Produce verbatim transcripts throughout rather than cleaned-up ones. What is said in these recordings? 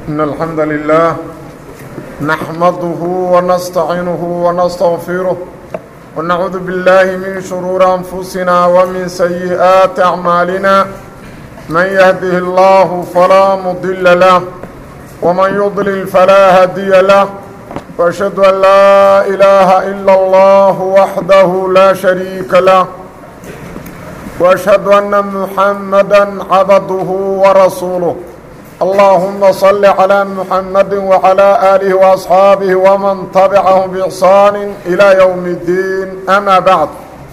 إن الحمد لله نحمده ونستعينه ونستغفره ونعوذ بالله من شرور أنفسنا ومن سيئات أعمالنا من يهده الله فلا مضل له ومن يضلل فلا هادي له وأشهد أن لا إله إلا الله وحده لا شريك له وأشهد أن محمدا عبده ورسوله اللهم صل على محمد وعلى آله وأصحابه ومن تبعهم بإحسان إلى يوم الدين أما بعد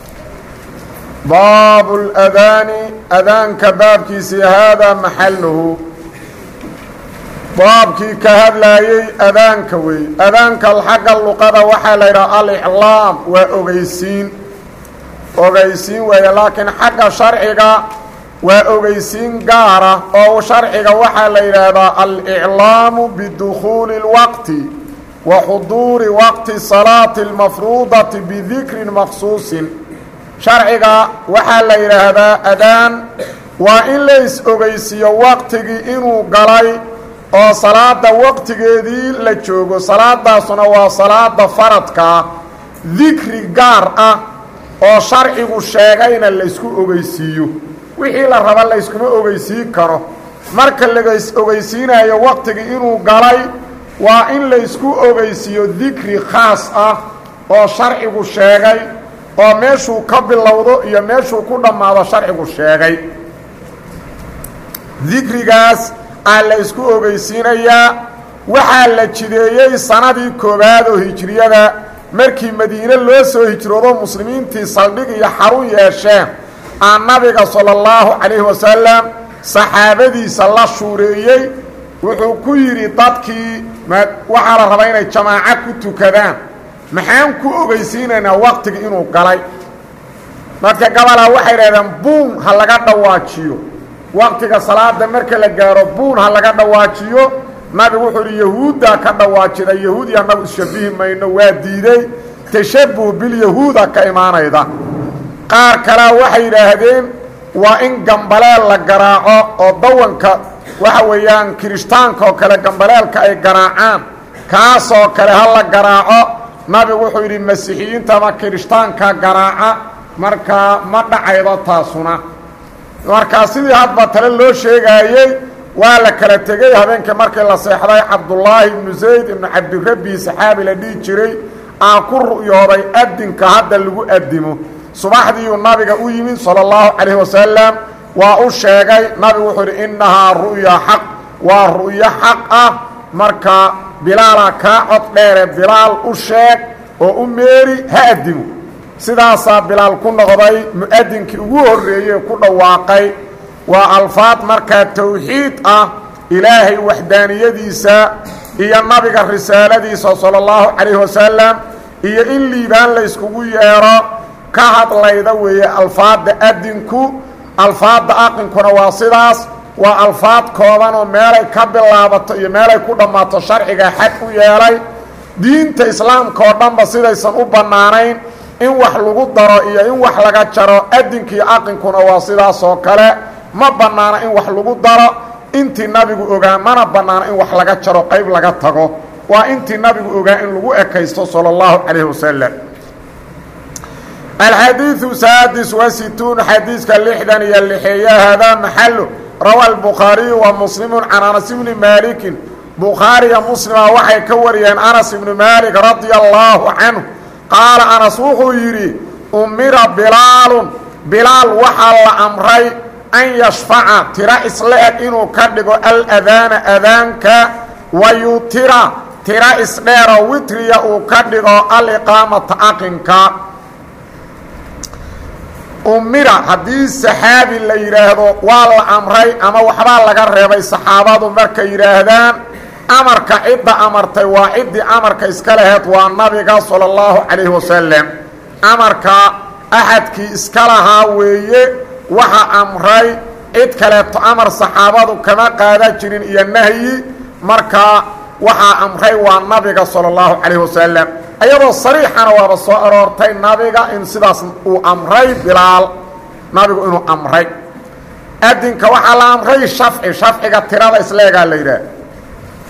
باب الأذان أذان كبابكيسي هذا محله baabkii ka hadlaayay adaanka wey adaanka xagga luqada waxa la yiraahdaa al-i'laam waa ogeysiin ogeysiin way laakiin xagga sharciga waa ogeysiin gaar ah oo sharciga waxa la yiraahdaa al-i'laam bidukhul al-waqti wa hudur waqti salati al-mafruudati bi dhikrin makhsuus sharciga waxa la yiraahdaa adaan waa in la is ogeysiyo waqtigi inuu galay oo salaada waqtigeedii la joogo salaadaasuna waa salaada faradka dhikri gaar ah oo sharcigu sheegayna la isku ogeysiiyo wixii la raba la isku ogeysiin karo marka la is ogeysiinayo waqtigii inuu galay waa in la isku ogeysiiyo dhikri khaas ah oo sharcigu sheegay oo meeshuu ka bilowdo iyo meeshuu ku dhamaado sharcigu sheegay dhikrigaas alla isku ogeysiinayaa waxaa la jideeyay sanadii koobaad oo hijriyada markii madiina loo soo hijroodo muslimiintii saldhig iyo xarun yeesheen aan nabiga sallallahu calayhi wasallam saxaabadiisa la shuureeyay wuxuu ku yiri dadkii waxa la rabaa inay jamaaca ku tukadaan maxaan ku ogeysiinaynaa waqtiga inuu galay dadka gabala waxay yiraahdaan buun ha laga dhawaajiyo waqtiga salaada marka la gaaro buun ha laga dhawaajiyo nabigu wuxuu yiri yahuuda ka dhawaajida yahuudiya nabi shabiih mayno waa diiday tashabbuh bil yahuuda ka imaanayda qaar kale waxay yiraahdeen waa in gambaleel la garaaco oo dawanka waxa weeyaan kristaanka oo kale gambaleelka ay garaacaan kaas oo kale ha la garaaco nabigu wuxuu yiri masiixiyiinta ma kristaanka garaaca marka ma dhacaydo taasuna marka sidii hadba tale loo sheegayay waa la kala tagay habeenka markii la seexday Abdullah ibn Zayd ibn Abd Rabbi saxaabi la dhigi jiray aan ku ru'yooday adinka hadda lagu adimo subaxdii uu nabiga u yimid sallallahu alayhi wasallam waa u sheegay nabigu wuxuu yiri innaha ru'ya haq waa ru'ya haq ah marka bilaal ka cod dheer bilaal u sheeg oo u meeri ha adimo sidaas bilaal ku noqday muadinkii ugu horeeyay ku dhawaaqay waa alfaad marka tawxiid ah ilaahay wahdaaniyadiisa iyo nabiga risaaladiisa sallallahu alayhi wasallam iyo in liibaan la iskugu yeero ka hadlayda weeye alfaada adinku alfaada aqinkuna waa sidaas waa alfaad kooban oo meelay ka bilaabato iyo meelay ku dhamaato sharciga xad u yeelay diinta islaamka oo dhanba sidaysan u banaanayn in wax lagu daro iyo in wax laga jaro adinkii aqinkuna waa sidaas oo kale ma banaana in wax lagu daro intii nabigu ogaa mana banaana in wax laga jaro qayb laga tago waa intii nabigu ogaa in lagu ekaysto sallallahu alayhi wasallam الحديث السادس والستون حديث كاللحدن يلحي هذا محل روى البخاري ومسلم عن أنس بن مالك بخاري ومسلم وحي كوري عن أنس بن مالك رضي الله عنه قال أنس وحيري أمر بلال بلال وحل أمري أن يشفع ترى إسلاك إنه كدق الأذان أذانك ويترى ترى إسلام وتري وكدق الإقامة أقنك أمر حديث صحابي اللي يراهدو والله أمري أما وحبال لغا ريبay saxaabadu markay yiraahdaan amarka cid amartay waa cid amarka iska lahayd waa nabiga sallallahu alayhi wasallam amarka ahadki iska lahaa weeye waxa amray cid kale to amar saxaabadu kama qaada jirin iyo nahyi marka waxa amray waa nabiga sallallahu alayhi wasallam ayadoo sariixana waa soo aroortay nabiga in sidaas uu amray bilaal nabigu inuu amray adinka waxa la amray shafci shafciga tirada isleegaa la yiraahdo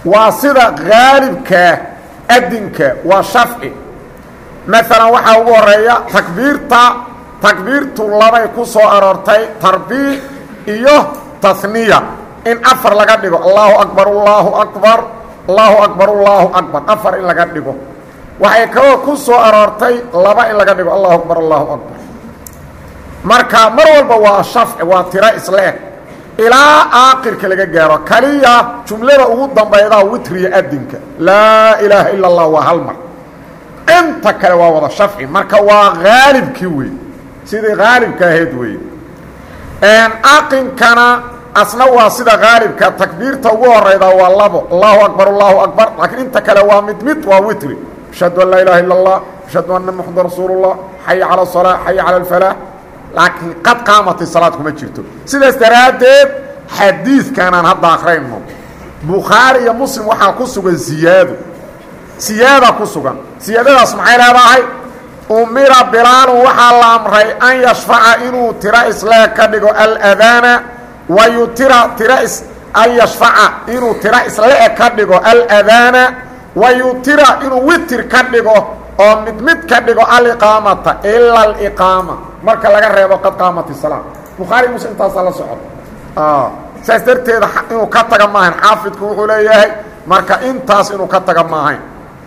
waa sida gaalibka adinka waa shafci maalan waxaa ugu horeeya takbiirta takbiirtu labay ku soo aroortay tarbiic iyo tasniya in afar laga dhigo allahu akbar allahu akbar allahu akbar allahu akbar afar in laga dhigo waxay kaloo ku soo aroortay laba in laga dhigo allahu akbar allahu akbar marka mar walba waa shafci waa tiro isleeg ilaa aakhirka laga gaaro kaliya jumlada ugu dambayda witriya adinka laa ilaaha illa allah waa hal mar inta kale waa wada shafci marka waa gaalibkii wey sidii gaalibka ahayd wey aqinkana asna waa sida gaalibka takbiirta ugu horeyda waa labo allahu akbar allahu akbar laakiin inta kale waa mid mid waa witri ashhadu an laa ilaaha illa allah ashhadu anna muxamadan rasuulullah xaya cala asalaa xaya cala alfalaah laakiin qad qaamati salaad kuma jirto sidaas daraaddeed xadiidkanaan hadda akhrayno bukhaari iyo muslim waxaa ku sugan siyaado siyaada ku sugan siyaadadaas maxay leedahay umira bilaalun waxaa la amray an yashfaca inuu tiro isleeg ka dhigo aladaana wa yutira tira is an yashfaca inuu tiro isle-eg ka dhigo aladaana wa yutira inuu witir ka dhigo oo mid mid ka dhigo aliqaamata ila aliqaama marka laga reebo qad qaamati salaa bukhaari muslim intaasaa la socota saas darteeda inuu ka taga maahayn xaafidku wuxuu leeyahay marka intaas inuu ka taga maahayn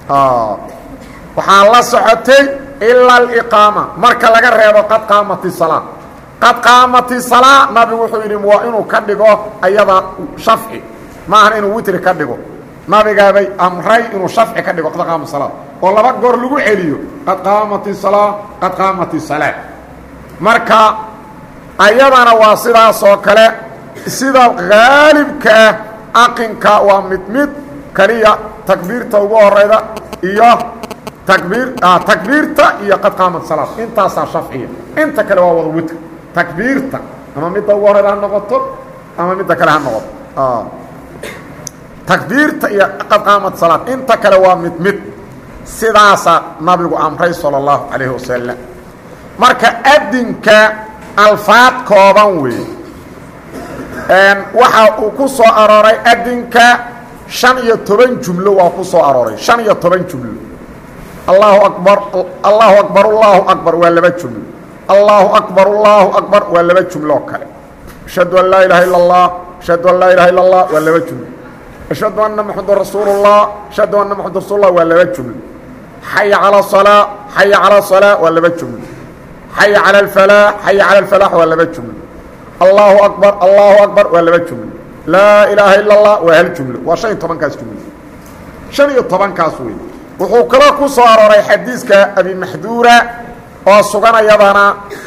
waxaa la socotay ila aliqaama marka laga reebo qad qaamati salaa qad qaamati salaa nabigu wuxuu yidhi waa inuu ka dhigo ayada shafci maahan inuu witri ka dhigo nabigaabay amray inuu shafci ka dhigo qad qaamati salaa oo laba goor lagu celiyo qad qaamati salaa qad qaamati salaa marka ayadana waa sidaas oo kale sida gaalibka ah aqinka waa mid mid kaliya takbiirta ugu horeyda iyo takbiir takbiirta iyo qad qaamat salaad intaasaa shafciya inta kale waa wada witr takbiirta ama midda ugu horeyda ha noqoto ama midda kale ha noqoto takbiirta iyo qad qaamat salaad inta kale waa mid mid sidaasaa nabigu amray sala allahu calayhi wasalam marka adinka alfaad kooban wey waxa uu ku soo arooray adinka shan iyo toban jumlo waa ku soo arooray shan iyo toban jumlo allahu akbar allahu akbar allahu akbar waa laba jumlo allahu akbar allahu akbar waa laba jumloo kale ashhadu an laa ilaha illa allah ashhadu an laa ilaha illa allah waa laba jumlo ashhadu anna muxamadan rasuulullah ashhadu anna muxamadan rasuulullah waa laba jumlo xaya cala salaa xaya cala salaa waa laba jumlo xaya cala alfalaax xaya cala alfalaax waa laba jumlo allahu akbar allahu akbar waa laba jumlo laa ilaaha illa allah waa hal jumlo waa shan iyo tobankaas jumlo shan iyo tobankaas wey wuxuu kaloo ku soo arooray xadiiska abi maxduura oo suganayadana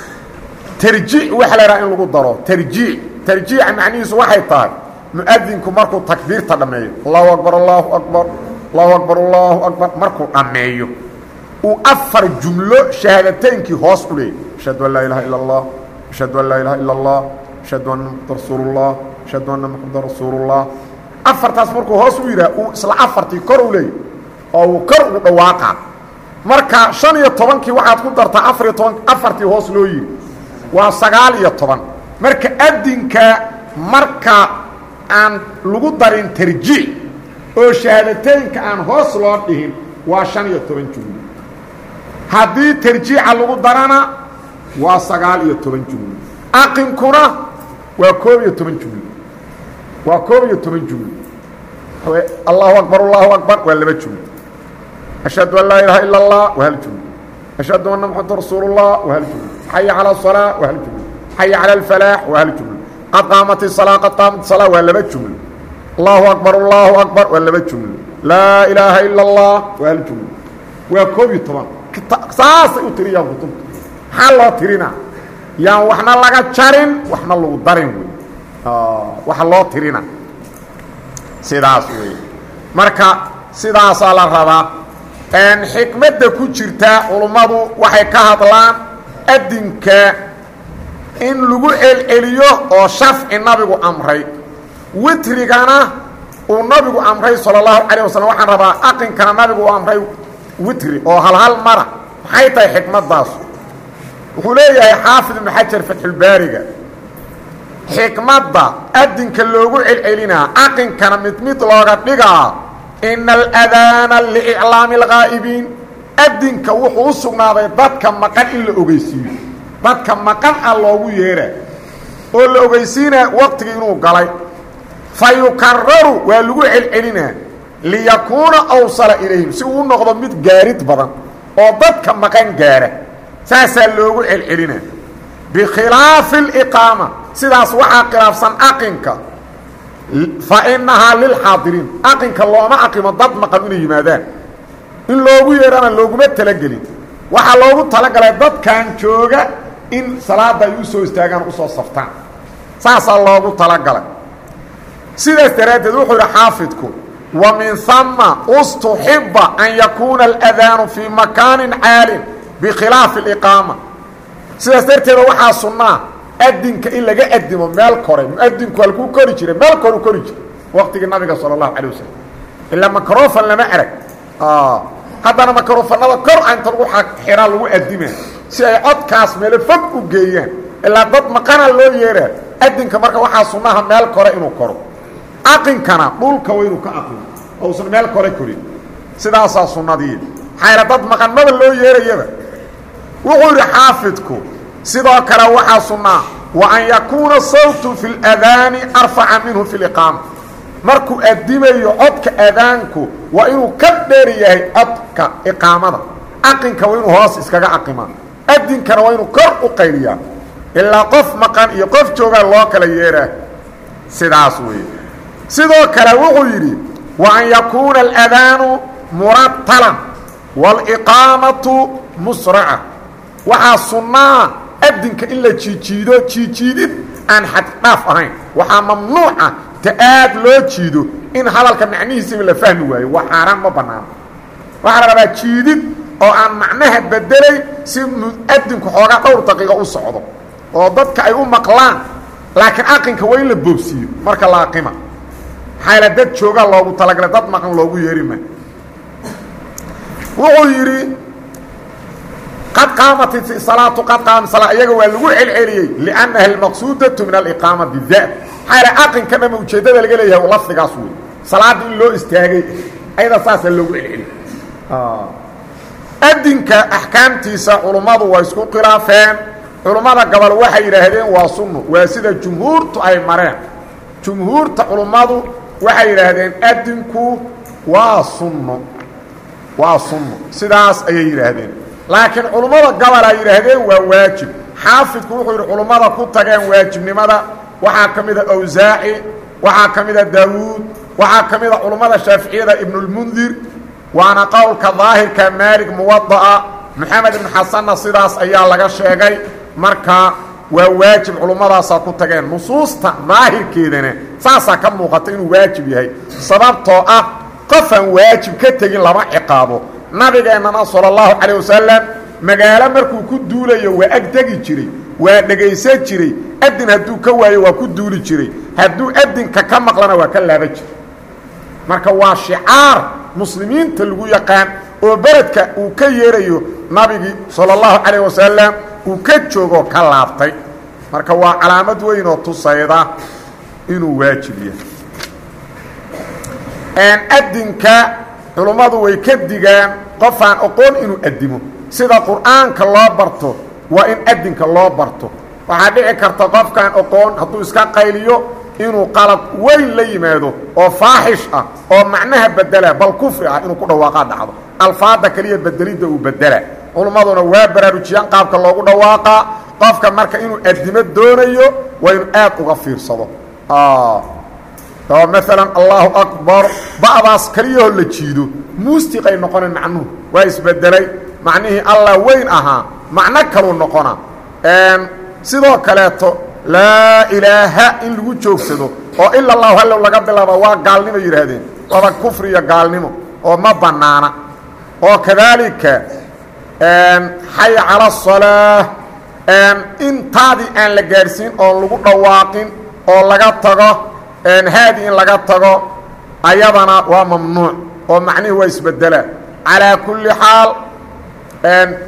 tarjiic waxa la yidhaha in lagu daro tarjiic tarjiica macnihiisu waxay tahay mu'adinku markuu takbiirta dhammeeyo allahu akbar allahu akbar allahu akbar allahu akbar markuu dhammeeyo uu afar jumlo shahaadateynkii hoos u leeyay ashhadu an laa ilaha illa allah ashhadu an laa ilaha illa allah ashhadu anna muxamadan rasuulullah ashhadu anna muxamadan rasuulullah afartaas markuu hoos u yidhaha uu isla afartii kor u leeyay oo uu kor ugu dhawaaqa marka shan iyo tobankii waxaad ku dartaa afar iyo toban afartii hoos loo yidhi waa sagaal iyo toban marka adinka marka aan lagu darin tarjiic oo shahaadateynka aan hoos loo dhihin waa shan iyo toban jumlo haddii tarjiica lagu darana waa sagaal iyo toban jumlo aqinkuna waa koob iyo toban jumlo waa koob iyo toban jumlo allahu akbar allahu akbar waa laba jumlo ashhadu an laa ilaha illa allah waa hal jumlo ashhadu anna muxamadan rasuulullah waa hal jumlo xaya cala asalaa waa hal jumlo xaya cala alfalaax waa hal jumlo qad qaamati salaa qad qaamati salaa waa laba jumlo allahu akbar allahu akbar waa laba jumlo laa ilaaha ila allah waa hal jumlo waa koob iyo toban saasay u tiriyaan kutubta maxaa loo tirinaa yaan waxna laga jarin waxna lagu darin wey waxa loo tirina sidaas wey marka sidaasaa la rabaa xikmadda ku jirta culummadu waxay ka hadlaan adinka in lagu celceliyo oo shafci nabigu amray witrigana uu nabigu amray sala allahu calayh wasalam waxaan rabaa aqinkana nabigu uu amray witri oo hal hal mara maxay tahay xikmaddaas wuxuu leeyahay xaafid ibnu xajar fatxulbaariga xikmadda adinka loogu celcelinaa aqankana mid mid looga dhigaa ina aladaana liiclaami alghaa'ibiin adinka wuxuu u sugnaaday dadka maqan in la ogeysiiyo dadka maqan a loogu yeeraa oo la ogeysiinaa waqtigii inuu galay fa yukararu waa lagu celcelinaa liyakuuna awsala ilayhim si uu noqdo mid gaarid badan oo dadka maqan gaara saasaa loogu celcelinaa bikhilaafi aliqaama sidaas waxaa khilaafsan aqinka fa inahaa lilxaadiriin aqinka looma aqimo dad maqan inay yimaadaan in loogu yeerana looguma talagelin waxaa loogu talagalay dadkan jooga in salaada ay u soo istaagaan usoo saftaan saasaa loogu talagalay sidaas daraaddeed wuxuu yidhi xaafidku wa min hama ustuxiba an yakuuna aladaanu fii makaanin caalin bikhilaafi aliqaama sidaas darteeda waxaa sunnaa adinka in laga adimo meel kore muadinku halkuu kori jiray meel koru kori jiray waqtigii nabiga sala allahu calay wasalam ilaa macrofan lama arag haddana macrofanada kor a inta lagu xiraa lagu adima si ay codkaas meelo fog u geeyaan ilaa dad maqana loo yeeraa adinka marka waxaa sunnaha meel kore inuu koro aqinkana dhulka waa inuu ka aqino ousan meel kore korin sidaasaa sunnadii maxaa dad maqan maba loo yeerayaba wuxuu yidhi xaafidku sidoo kale waxaa sunnaa wa an yakuuna sawtu fi ladaani arfaca minhu fi liqaama markuu adimayo codka adaanku waa inuu ka dheer yahay codka iqaamada aqinka waa inuu hoos iskaga aqimaa adinkana waa inuu kor u qayliyaa ilaa qof maqan iyo qof joogaa loo kala yeeraa sidaas weeye sidoo kale wuxuu yidhi wa an yakuuna aladaanu murattalan waaliqaamatu musraca waxaa sunnaa adinka in la jiijiido jiijiidid aan xaddhaaf ahayn waxaa mamnuuca ta aad loo jiido in hadalka macnihiisaba la fahmi waayo waa xaaraan ma bannaano waxaa la rabaa jiidid oo aan macnaha bedelay si adinku xoogaa dhowr daqiiqo u socdo oo dadka ay u maqlaan laakiin aqinka waa in la boobsiiyo marka la aqima maxaa la dad joogaa loogu talagalay dad maqan loogu yeerima wuxuu yidhi qad qaamat salaatu qad qaama salaa iyaga waa lagu celceliyey liannaha almaqsuudatu min aliqaama bidaat maxaa aqinka dhama ujeeddada laga leeyahay lafdigaas wey salaada in loo istaagay ayada saasaa loogu celceliyey adinka axkaamtiisa culummadu waa isku khilaafeen culummada gobol waxay yidhaahdeen waa sunno waa sida jumhuurtu ay mareen jumhuurta culummadu waxay yidhaahdeen adinku waa sunno waa sunno sidaas ayay yidhaahdeen laakiin culummada gobol ay yidhaahdeen waa waajib xaafidku wuxuu yidhi culummada ku tageen waajibnimada waxaa ka mida awsaaci waxaa ka mida daawuud waxaa ka mida culummada shaaficiyada ibnulmundir waana qowlka daahirka maalig muwada'a maxamed ibn xasanna sidaas ayaa laga sheegay marka waa waajib culummadaasaa ku tageen nusuusta daahirkeedana saasaa ka muuqata inuu waajib yahay sababtoo ah qofaan waajib ka tegin lama ciqaabo nabigeennana sala allahu calayh wasalam magaalo markuu ku duulayo waa agtegi jiray waa dhegaysan jiray adin hadduu ka waayo waa ku duuli jiray hadduu adinka ka maqlana waa ka laaba jiray marka waa shicaar muslimiinta lagu yaqaan oo beledka uu ka yeerayo nabigii sala allahu calayh wasalam uu ka joogoo ka laabtay marka waa calaamad weyn oo tusayda inuu waajib yahay adinka culummadu way ka digaan qofaan aqoon inuu adimo sida qur'aanka loo barto waa in adinka loo barto waxaa dhici karta qofkaan aqoon hadduu iska qayliyo inuu qalab weyn la yimaado oo faaxish ah oo macnaha bedela bal kufri ah inuu ku dhawaaqaa dhacdo alfaada kaliya bedelidda uu bedela culummaduna waa baraarujiyaan qaabka loogu dhawaaqaa qofka marka inuu adimo doonayo waa inuu aad uga fiirsado oo maalan allahu akbar ba'daas kaliyahoo la jiido muustiqay noqonayn macnuhu waa isbedelay macnihii allah weyn ahaa macno kaluu noqona sidoo kaleeto laa ilaaha in lagu joogsado oo ila allahu hallow laga bilaaba waa gaalnimo yidhaahdeen waaba kufri iyo gaalnimo oo ma bannaana oo kadaalika xay cala asalaa intaadii aan la gaadhsiin oon lagu dhawaaqin oo laga tago haadi in laga tago ayadana waa mamnuuc oo macnihii waa isbedelaa calaa kulli xaal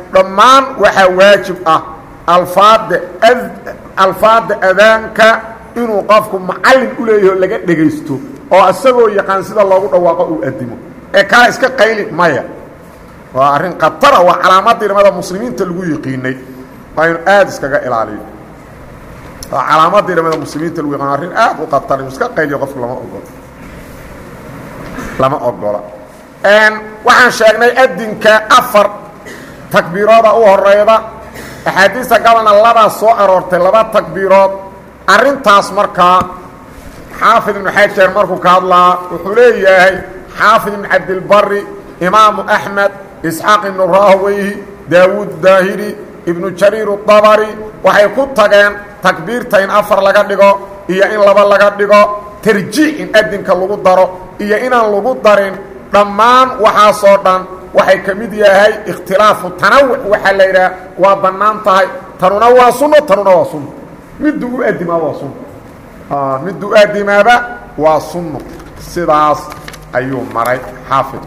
dhammaan waxaa waajib ah alfaada alfaada adaanka inuu qofku macallin u leeyaho laga dhegaysto oo isagoo yaqaan sida loogu dhawaaqo uu addimo ee kale iska qayli maya waa arrin khatara waa calaamadii nimada muslimiinta lagu yiqiinay waa inu aada iskaga ilaaliyo waa calaamadii nimada muslimiinta lagu yaqaan arrin aad u khatar inu iska qayliyo qofku lama ogola lama ogola waxaan sheegnay adinka afar takbiirooda u horeyda axaadiista gabalna labaa soo aroortay laba takbiirood arrintaas markaa xaafid ibnu xajar markuu ka hadlaa wuxuu leeyahay xaafid ibnu cabdilbari imaamu axmed isxaaq ibnu rahweyhi daawuud daahiri ibnu jariir dabari waxay ku tageen takbiirta in afar laga dhigo iyo in laba laga dhigo tarjiic in adinka lagu daro iyo inaan lagu darin dhammaan waxaasoo dhan waxay ka mid yahay ikhtilaafu tanawuc waxaa la yidhaha waa bannaan tahay tanuna waa sunno tanuna waa sunno middu u adimaaba waa sunno middu u adimaaba waa sunno sidaas ayuu maray xaafid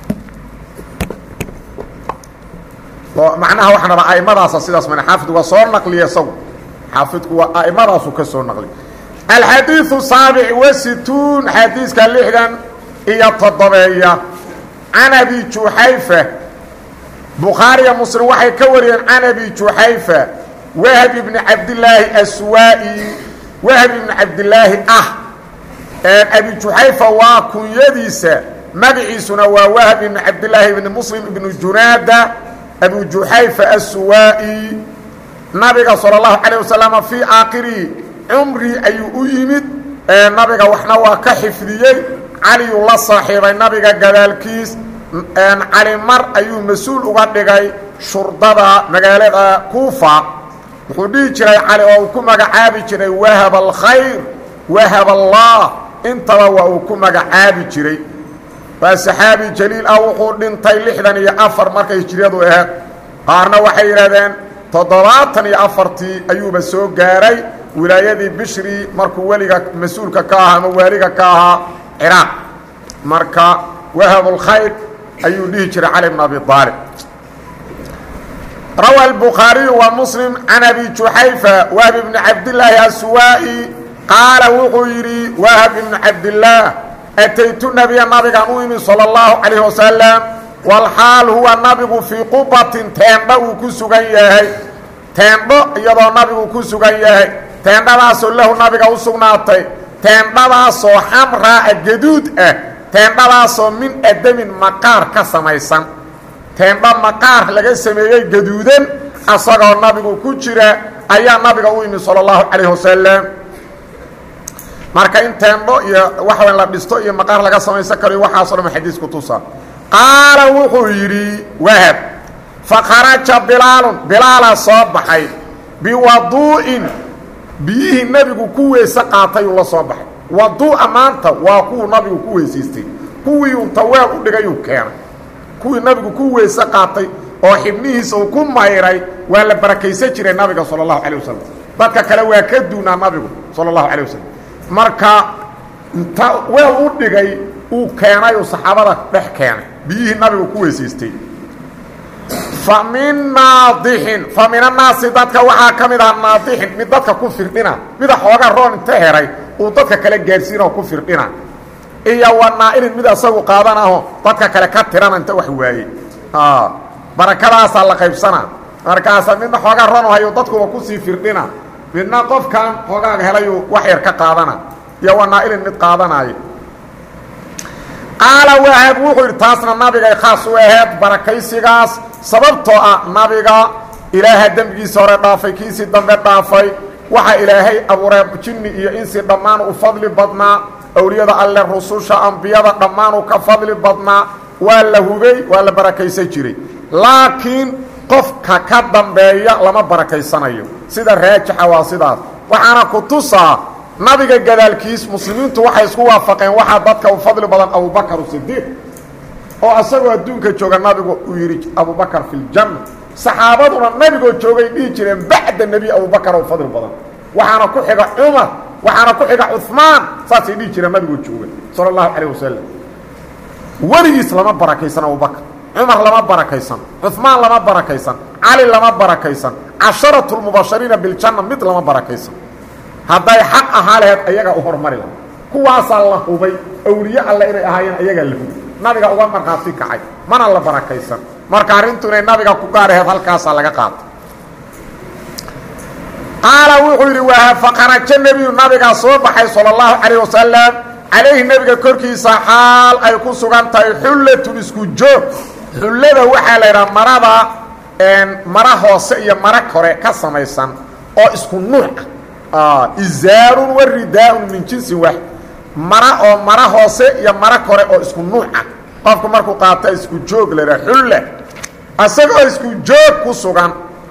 macnaha waxaan rabaa aimadaasa sidaas mana xaafidku waa soo naqliya isagu xaafidku waa a'imadaasu ka soo naqliya alxadiiu saabic wasituun xadiiska lixdan iyo toddobeeya can abi juxayfa bukhaariya muslim waxay ka wariyeen can abi juxayfa wahb ibni cabdilaahi aswaa'i wahb ibni cabdilaahi ah abi juxayfa waa kunyadiisa magaciisuna waa wahb ibni cabdilaahi ibni muslim ibnu junaada abu juxayfa aswaa'i nabiga sala allahu calayh wasalam fii aakhiri cumri ayuu u yimid nabiga waxna waa ka xifdiyey caliyuu la saaxiibay nabiga gadaalkiis cali mar ayuu mas-uul uga dhigay shurdada magaalada kuufa wuxuu dhihi jiray cali oo uu ku magacaabi jiray wahab alkhayr wahab allah intaba waa uu ku magacaabi jiray waa saxaabi jaliil ah wuxuu dhintay lixdan iyo afar markay hijriyadu ahayd qaarna waxay yidhahdeen toddobaatan iyo afartii ayuuba soo gaaray wilaayadii bishri markuu weliga mas-uulka ka ahaa ama waaliga ka ahaa ciraaq marka wahab اlkhayr ayuu dhihi jiray cali bn abi aalib rawa الbukhaariyu wa muslim can abi juxayfa wahb ibni cabdilaahi aswaa'i qaala wuxuu yidhi wahb ibnu cabdilaah ataytu nabiya nabigaan u imi salى اllahu calayh wasalam walxaal huwa nabigu fii qubatin teendho uu ku sugan yahay teendho iyadoo nabigu ku sugan yahay teendhadaasoo lahu nabiga u sugnaatay teendhadaasoo xamraa gaduud ah teendhadaasoo min adamin maqaar ka samaysan teendho maqaar laga sameeyey gaduudan asagoo nabigu ku jira ayaa nabiga u yimi sala allahu calayh wasalam marka in teendho iyo waxa la dhisto iyo maqaar laga samaysan karo waxaasoo dhan xadiisku tusa qaala wuxuu yidhi wahab fakharaja bilaalun bilaalaa soo baxay biwaduu'in biyihii nabigu ku weyse qaatay uu la soo baxay waduu'a maanta waa kuwuu nabigu ku weysaystay kuwii unta weel u dhigayuu keenay kuwii nabigu ku weyse qaatay oo xibnihiisa uu ku mayray waa la barakaysan jiray nabiga sala allahu calayh wasalam dadka kale waa ka duunaa nabigu sala allahu calayh wasalam marka inta weel u dhigay uu keenay uu saxaabada dhex keenay biyihii nabigu ku weysaystay fa min naadixin fa min annaasi dadka waxaa ka mid aha naadixin mid dadka ku firdhina mida xooga roon inta heray uu dadka kale gaadhsiinao ku firdhina iyo wa naa-ilin mid asagu qaadan aho dadka kale ka tirana inta wax waayey barakadaasaa la qaybsanaa markaasa midna xoogaa roon hayo dadkuba kusii firdhina midna qofkan xoogaaga helayuu wax yar ka qaadana iyo wa naa-ilin mid qaadanaayo qaala wahab wuxuu yidhi taasna nabigay khaas u aheed barakaysigaas sababtoo ah nabiga ilaaha dembigiisa hore dhaafay kiisii dambe dhaafay waxaa ilaahay abuuree jinni iyo insi dhammaan u fadli badnaa awliyada alle rususha ambiyada dhammaanuu ka fadli badnaa waa la hubay waa la barakaysan jiray laakiin qofka ka dambeeya lama barakaysanayo sida raajixa waa sidaas waxaana ku tusaa nabiga gadaalkiis muslimiintu waxay isku waafaqeen waxaa dadka u fadli badan abubakar sidiiq oo asagoo adduunka jooga nabigu uu yidhi abubakar fi ljanna saxaabaduna nabigoo joogay dhihi jireen bacda nebi abubakar u fadli badan waxaana ku xiga cumar waxaana ku xiga cumaan saasay dhihi jireen nabigoo joogay sala allahu calayh wasalam weligiis lama barakaysan abubakar cumar lama barakaysan cumaan lama barakaysan cali lama barakaysan casharatu lmubashariina biljanna mid lama barakaysan hadday xaq ahaa laheed ayagaa u hormari laha kuwaasaa la hubay awliye alle inay ahaayeen ayagaa la hubay nabiga uga markhaati kacay mana la barakaysan marka arrintu inay nabiga ku gaar aheed halkaasaa laga qaatay qaala wuxuu yidhi waa faqarajo nebiyu nabigaa soo baxay sala allahu calayh wasalam calayhi nebiga korkiisa xaal ay ku sugan tahay xullatun isku joog xullada waxaa la yidhaha marada mara hoose iyo mara kore ka samaysan oo isku nuuc ah izaarun wa ridaa'un min jinsin waaxid mara oo mara hoose iyo mara kore oo isku nuuc ah qofku markuu qaata isku joog la yidhaha xulla asagoo isku joog ku sugan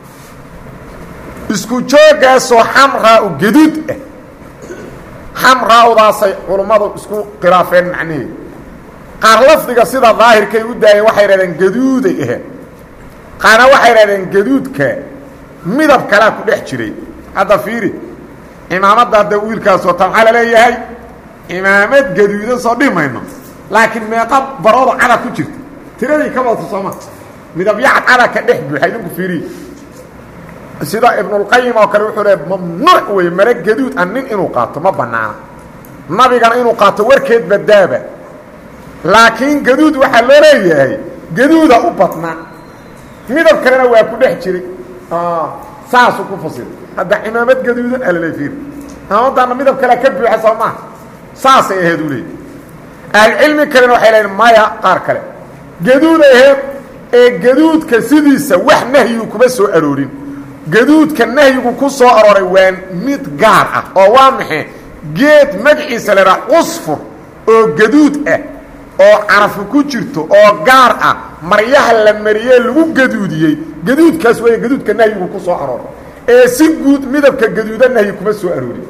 isku jooggaasoo xamraa u gaduud ah xamraa-udaasay culummadu isku khilaafeen macnaheed qaar lafdiga sida daahirkay u daayeen waxay idhahdeen gaduuday ahayd qaarna waxay idhahdeen gaduudka midab kalaa ku dhex jiray hadda fiiri imaamadda hadda wiilkaas wata maxaa la leeyahay imaamad gaduudan soo dhimayno laakiin meeqa baroodo cada ku jirta tiradii ka badata sooma midabyaca cada ka dhex buuxay ninku fiiriye sida ibnulqayim oo kale wuxuu le mamnuuc wey mare gaduud an nin inuu qaato ma banaana nabigana inuu qaato warkeed badaaba laakiin gaduud waxaa loo leeyahay gaduuda u badnaa midab kalena waa ku dhex jiray saasuu ku fasira hadda cimaamad gaduudan alale fiir imaamadaana midab kalea ka buuxa soo maaha saasay ahayd u leeyahy ahlucilmi kalena waxay leeyiin maya qaar kale gaduud ahayd ee gaduudka sidiisa wax nahyigu kuma soo aroorin gaduudka nahyigu ku soo arooray waa mid gaar ah oo waa maxay geed magaciisa la yidhaha cusfur oo gaduud ah oo carafu ku jirto oo gaar ah maryaha la mariyee lagu gaduudiyey gaduudkaas weeye gaduudka nahyigu ku soo arooray ee si guud midabka gaduuda nahyi kuma soo aroorin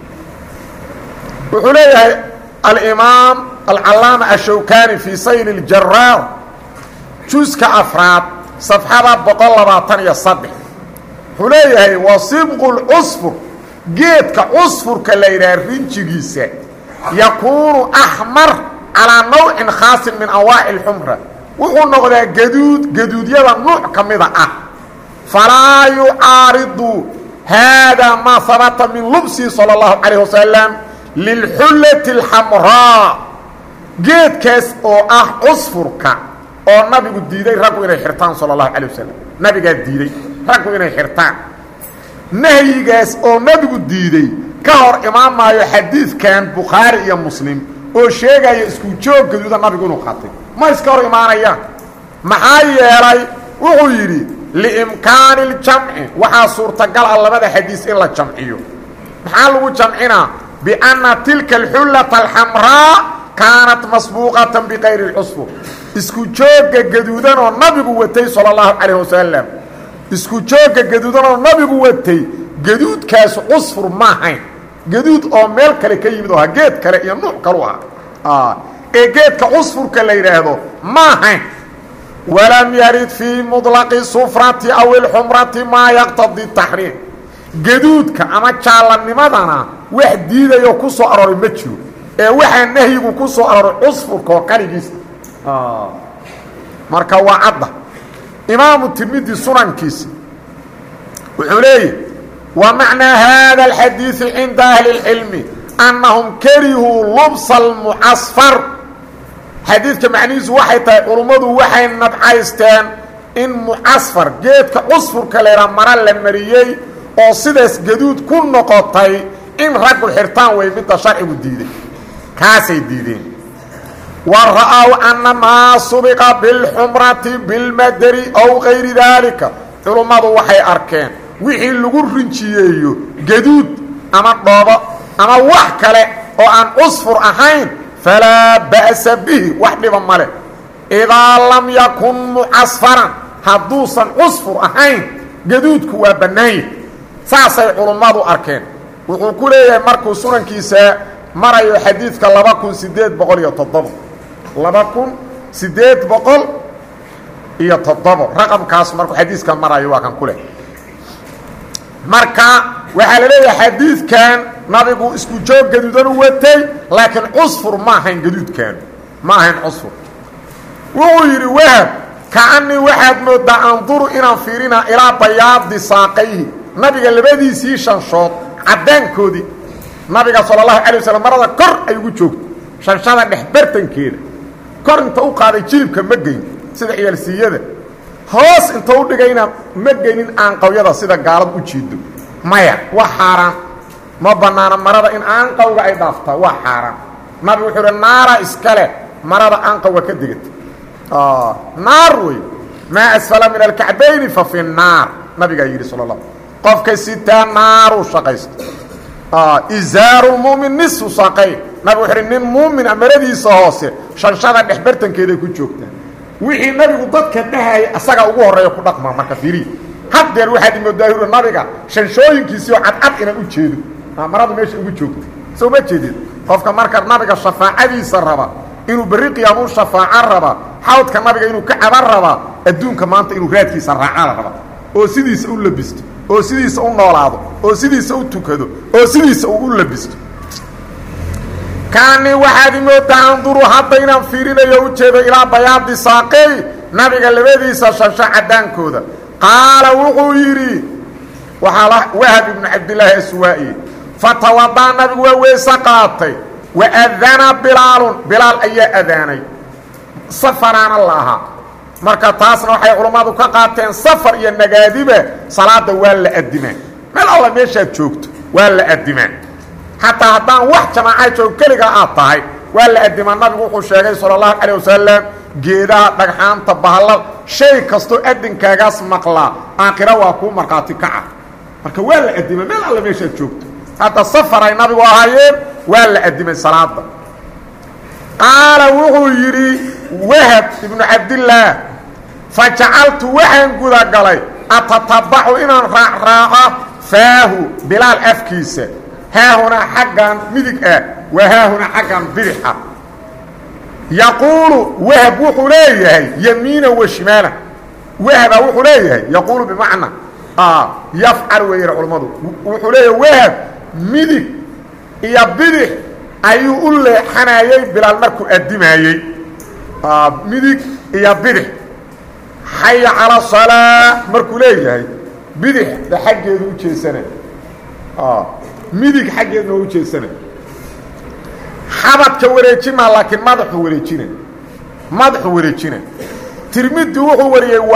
wuxuu leeyahay alimaam alcallaama ashawkani fii sayl اljaraar juska afraad safxada boqol labaatan iyo saddex wuxuu leeyahay wa sibqu lcusfur geedka cusfurka la yidhaha rinjigiisa yakuunu axmar calaa nawcin khaasin min anwaaci اlxumra wuxuu noqdaa gaduud gaduudyada nuuc ka mida ah falaa yucaaridu haadaa maa habata min lubsihi salى اllahu calayh wasalam lilxullati اlxamraa geedkaas oo ah cusfurka oo nabigu diiday raggu inay xirtaan salى اllahu calay wasalam nabigaa diiday raggu inay xirtaan nahyigaas oo nabigu diiday ka hor imaan maayo xadiidkan bukhaari iyo muslim oo sheegaya isku joog gaduuda nabigu inuu qaatay ma iska hor imaanayaan maxaa yeelay wuxuu yidhi liimkaani اljamci waxaa suurtagal ah labada xadiis in la jamciyo maxaa lagu jamcinaa bianna tilka alxullata alxamraa kaanat masbuuqatan bikayri اlcusfur isku joogga gaduudan oo nabigu watay salى اllahu calayh wasalam isku joogga gaduudan oo nabigu watay gaduudkaas cusfur ma ahayn gaduud oo meel kale ka yimid oo ha geed kale iyo nuuc kalu ah ee geedka cusfurka la yidhaahdo ma ahayn walam yarid fii muطlaqi sufrati aw ilxumrati maa yaqtadi taxriim gaduudka ama jaalanimadana wax diidayoo ku soo arooray ma jiro ee waxaa nahyigu ku soo arooray cusfurka oo kaligiisa marka waa cadda imaamu tirmidi sunankiisa wuxuu leeyahy wa macnaa haada alxadiidi cinda ahli اlcilmi annahum karihuu lubsa almucasfar xadiidka macnihiisu waxay tahay culummadu waxay nabcaysteen in mucasfar geedka cusfurka leeraa mara la mariyey oo sidaas gaduud ku noqotay in raggu xirtaan way midda sharcigu diiday kaasay diideen wa ra'aw anna maa subiqa bilxumrati bilmadari ow gayri daalika culummadu waxay arkeen wixii lagu rinjiyeeyo gaduud ama dhoobo ama wax kale oo aan cusfur ahayn falaa ba'sa bihi wax dhiba male idaa lam yakun mucasfaran hadduusan cusfur ahayn gaduudku waa bannaanya saasay culummadu arkeen wuxuu ku leeyahay markuu sunankiisa marayo xadiidka laba kun siddeed boqol iyo toddoba laba kun siddeed boqol iyo toddoba raqamkaas markuu xadiidka marayo waa kan ku leh marka waxaa la leeyahay xadiidkan nabigu isku joog gaduudan u watay laakiin cusfur ma ahayn gaduudkan ma ahayn cusfur wuxuu yidhi wahab kaanii waxaad moodaa anduru inaan fiirina ilaa bayaadi saaqayhi nabiga labadiisii shanshood caddaankoodii nabiga sala allahu calay wasalam marada kor ay ugu joogto shanshada dhex bartankeeda kor inta u qaaday jilibka ma geyn sida ciyaalsiiyada hoos inta u dhigayna ma geynin aanqawyada sida gaalada u jiido maya waa xaaraan ma bannaana marada in aanqawga ay dhaaftaa waa xaaraan nabigu wuxuu uhi naara iska leh marada aanqawga ka degata naar wey maa asfala min alkacbayni fa fi naar nabigaa yidhi sala la qofka sitaa naaruu shaqaysta izaaru lmu'min nisfu saqay nabigu wuxu uhi nin muumina maradiisa hoose shanshada dhex bartankeeday ku joogtaa wixii nabigu dadka dhahayay asagaa ugu horreeya ku dhaqma marka fiiriya haddeer waxaad imoodaa uri nabiga shanshooyinkiisii oo cadcad inaan u jeedo maradu meesha ugu joogta soo ma jeedid qofka marka nabiga shafaacadiisa raba inuu berri qiyaama u shafaaco raba xawdka nabiga inuu ka caban rabaa adduunka maanta inuu raadkiisa raacaa la raba oo sidiisa u labisto oo sidiisa u noolaado oo sidiisa u tukado oo sidiisa uu u labisto kaanii waxaad imoodaa anduru hadda inaan fiirinayo u jeedo ilaa bayaadi saaqey nabiga labadiisa shansho caddaankooda qaala wuxuu yidhi waxaa wahab ibnu cabdillaahi aswaa'i fatawadaa nabigu waa weyse qaatay waadana bilaalun bilaal ayaa adaanay safaraana la ahaa marka taasna waxay culammadu ka qaateen safar iyo nagaadiba salaada waa la adimaa meel alla meeshaad joogto waa la adimaa xataa haddaan wax jamaaca joog keligaa aad tahay waa la adimaa nabigu wuxuu sheegay sala allahu calayh wasalam geedaha dhagxaanta bahallada shay kastoo adinkaagaas maqlaa aakhira waa kuu markhaati kaca marka waa la adimaa meel alla meeshaad joogto hadda safar ay nabigu ahaayeen waa la adimay salaada qaala wuxuu yidhi wahab ibnu cabdillaah fa jacaltu waxaan gudagalay atatabacu inaan raacraaco faahu bilaal afkiisa haahunaa xaggan midig ah wa haahunaa xaggan bidix ah yaquulu wahab wuxuu leeyahay yamiina wa shimaala wahaba wuxuu leeyahay yaquulu bimacna yafcal weeyar culammadu wuxuu leeyahay wahab midig iyo bidix ayuu u leexanayey bilaal markuu adimaayey midig iyo bidix xaya calaa salaa markuu leeyahay bidixda xaggeedu u jeesanay midig xaggeeduna u jeesanay xabadka wareejima laakiin madaxu wareejina madaxu wareejina tirmidi wuxuu wariyey wa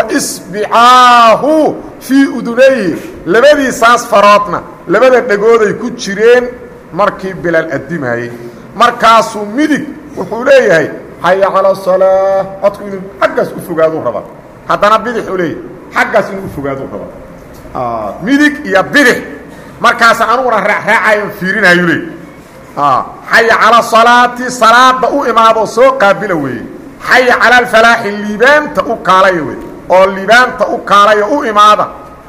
isbicaahu fii udunayhi labadiisaas faroodna labada dhegooday ku jireen markii bilaal adimaayey markaasuu midig wuxuu leeyahay xaya calaa salaa codku inuu xaggaas u fogaaduu rabaa haddana bidixuu leeyahay xaggaas inuu u fogaaduu rabaa midig iyo bidix markaasa anuguna raacraacayan fiirinayu leey xaya calaa salaati salaada u imaadoo soo qaabila weeye xaya cala alfalaaxi liibaanta u kaalaya wey oo liibaanta u kaalaya u imaada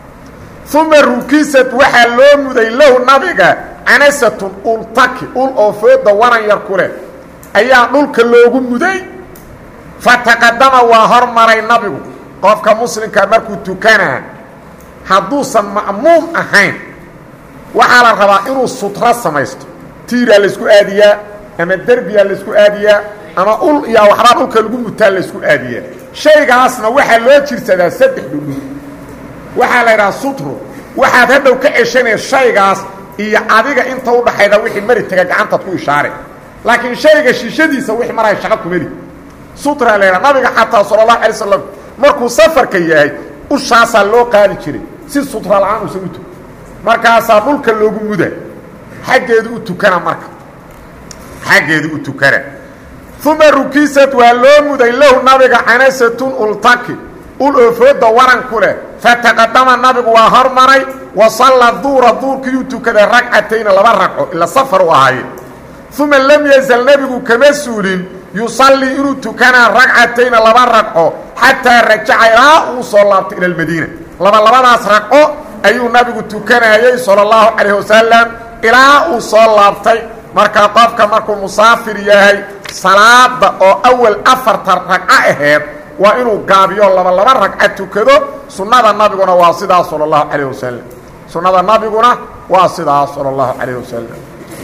uma rukisad waxaa loo muday lahu nabiga canasatun ultaki ul oo fooda waran yar ku leh ayaa dhulka loogu muday fataqadama waa hormaray nabigu qofka muslimka markuu tukanaa hadduusan ma'muum ahayn waxaa la rabaa inuu sutro samaysto tiiraa laysku aadiyaa ama derbiyaa laysku aadiyaa ama ul iyo waxbaa dhulka lagu mutaa laysku aadiyaa shaygaasna waxaa loo jirsadaa saddex dhudhun waxaa la yidhaha sutro waxaad hadhow ka ceshanaya shaygaas iyo adiga inta u dhaxayda wixii mari taga gacantaad ku ishaare laakiin shayga shishadiisa wixii maraya shaqo ku mari sutra la yidhaha nabiga xataa sala allahu alay slam markuu safarka yahay ushaasaa loo qaadi jiray si sutra la-aan uusan u tukan markaasaa dhulka loogu muda xaggeedu u tukana marka xaggeedu u tukana uma rukisad waa loo muday lahu nabiga canasatun ultaki ul oofooda waran ku leh fataqadama nabigu waa hormaray wa salla duura duurkiiyuu tukaday ragcatayna laba ragco ila safar u ahaaye uma lam yazal nebigu kama suulin yusallii inuu tukanaa ragcatayna laba ragco xataa rajaca ilaa uu soo laabtay ila almadiina laba labadaas ragco ayuu nabigu tukanayey sala allahu calayh wasalam ilaa uu soo laabtay markaa qofka markuu musaafir yahay salaada oo awal afarta ragco aheed waa inuu gaabiyo laba laba ragca tukado sunnada nabiguna waa sidaas sala allahu calayh wasalam sunnada nabiguna waa sidaas sala allahu calayh wasalam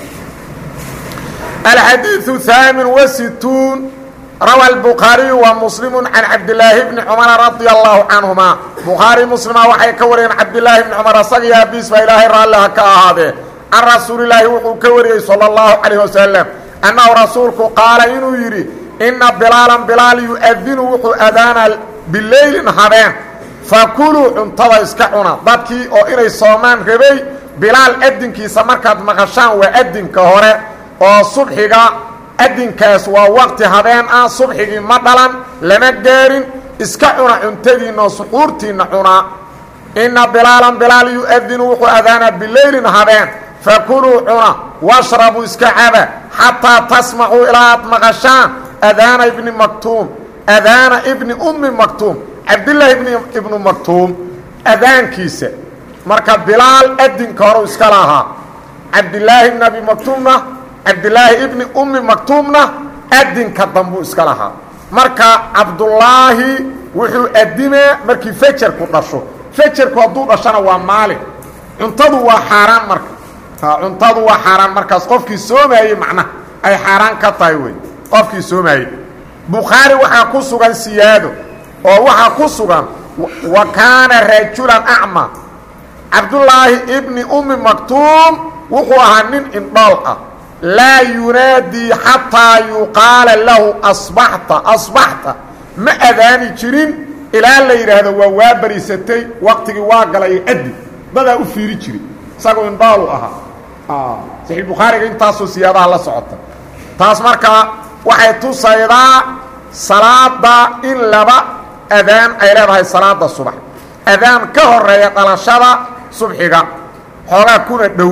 alxadiiثu haamin wasituun rawى الbukhaariyu wa muslimu can cabdilaahi bni cumara radia allahu canhuma bukhaari muslima waxay ka wariyeen cabdilaahi bni cumar asagiyo abiis baa ilaahay raalliha ka ahaadee can rasuulilaahi wuxuu ka wariyey sala allahu calayh wasalam annahu rasuulku qaala inuu yidhi inna bilaalan bilaal yu-adinu wuxuu adaanaa bileylin habeen fakuluu cuntada iska cuna dadkii oo inay soomaan rabay bilaal adinkiisa markaad maqashaan waa adinka hore oo subxiga adinkaas waa waqti habeen ah subxigii ma dhalan lama gaarin iska cuna cuntadiinna oo suxuurtiinna cunaa inna bilaalan bilaal yu-adinu wuxuu adaanaa bileylin habeen fakuluu cuna washrabuu iska caba xataa tasmacuu ilaa aad maqashaan adaana ibni maktuum adaana ibni ummi maktuum cabdillaahi ibni ibnu maktuum adaankiisa marka bilaal adinka hore iska lahaa cabdillaahi ibni abi maktuumna cabdillaahi ibni ummi maktuumna adinka dambuu iska lahaa marka cabdullaahi wuxuu adimaa markii fajarku dhasho fajarku hadduu dhashana waa maalin cuntadu waa xaaraan marka cuntadu waa xaaraan markaas qofkii soomaayey macnaha ay xaaraan ka tahay wey qofkii soomaayey bukhaari waxaa ku sugan siyaado oo waxaa ku sugan wa kaana rajulan acma cabdullaahi ibni ummi maktuum wuxuu ahaa nin indhool ah laa yunaadii xataa yuqaala lahu asbaxta asbaxta ma adaani jirin ilaa la yidhaahdo waa waa bariisatay waqtigii waa galay addi dadaa u fiiri jiri isagoo indhoolu ahaa saxiix bukhaariga intaasoo siyaadaha la socota taas markaa waxay tusaydaa salaada in laba adaan ay leedahay salaada subax adaan ka horeeya dhalashada subxiga xoogaa kuna dhow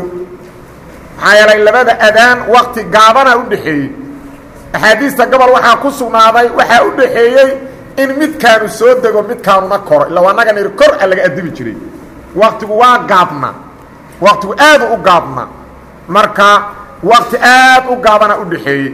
maxaa yeelay labada adaan waqti gaabana u dhexeeyey axaadiista gobol waxaa ku sugnaaday waxaa u dhaxeeyey in midkaanu soo dego midkaanuna koro illa annaga niri kor a laga adibi jiray waqtigu waa gaabna waqtigu aadu u gaabna marka waqti aad u gaabana u dhaxeeyey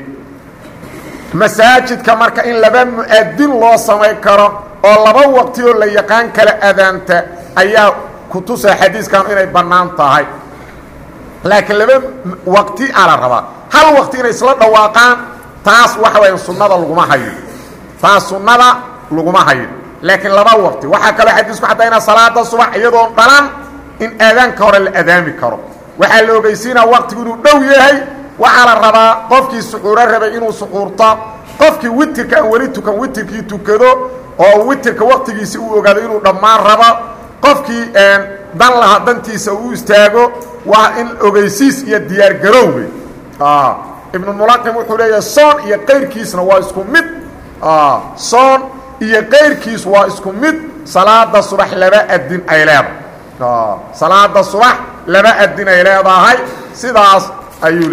masaajidka marka in laba mu'adin loo samayn karo oo laba waqti oo la yaqaan kala adaanta ayaa ku tusa xadiiskan inay bannaan tahay laakiin laba waqti ala rabaa hal waqti inay isla dhawaaqaan taas waxa weeye sunnada laguma hayo taas sunnada laguma hayo laakiin laba waqti waxaa kaloo xadiisku caddaynaa salaada subax iyadoo dhalan in aadaanka hore la adaami karo waxaa la ogeysiinaa waqtigu inuu dhow yahay waxaa la rabaa qofkii suxuuro rabay inuu suxuurto qofkii witirka aan weli tukan witirkii tukado oo witirka waqtigiisa uu ogaado inuu dhammaan rabo qofkii dan laha dantiisa uu istaago waa in ogeysiis iyo diyaargarowwe ibnu mulaqim wuxuu leeyahay soon iyo qayrkiisna waa isku mid soon iyo qayrkiis waa isku mid salaada subax laba adin ay leedahay salaada subax laba adin ay leedahay sidaas ayuu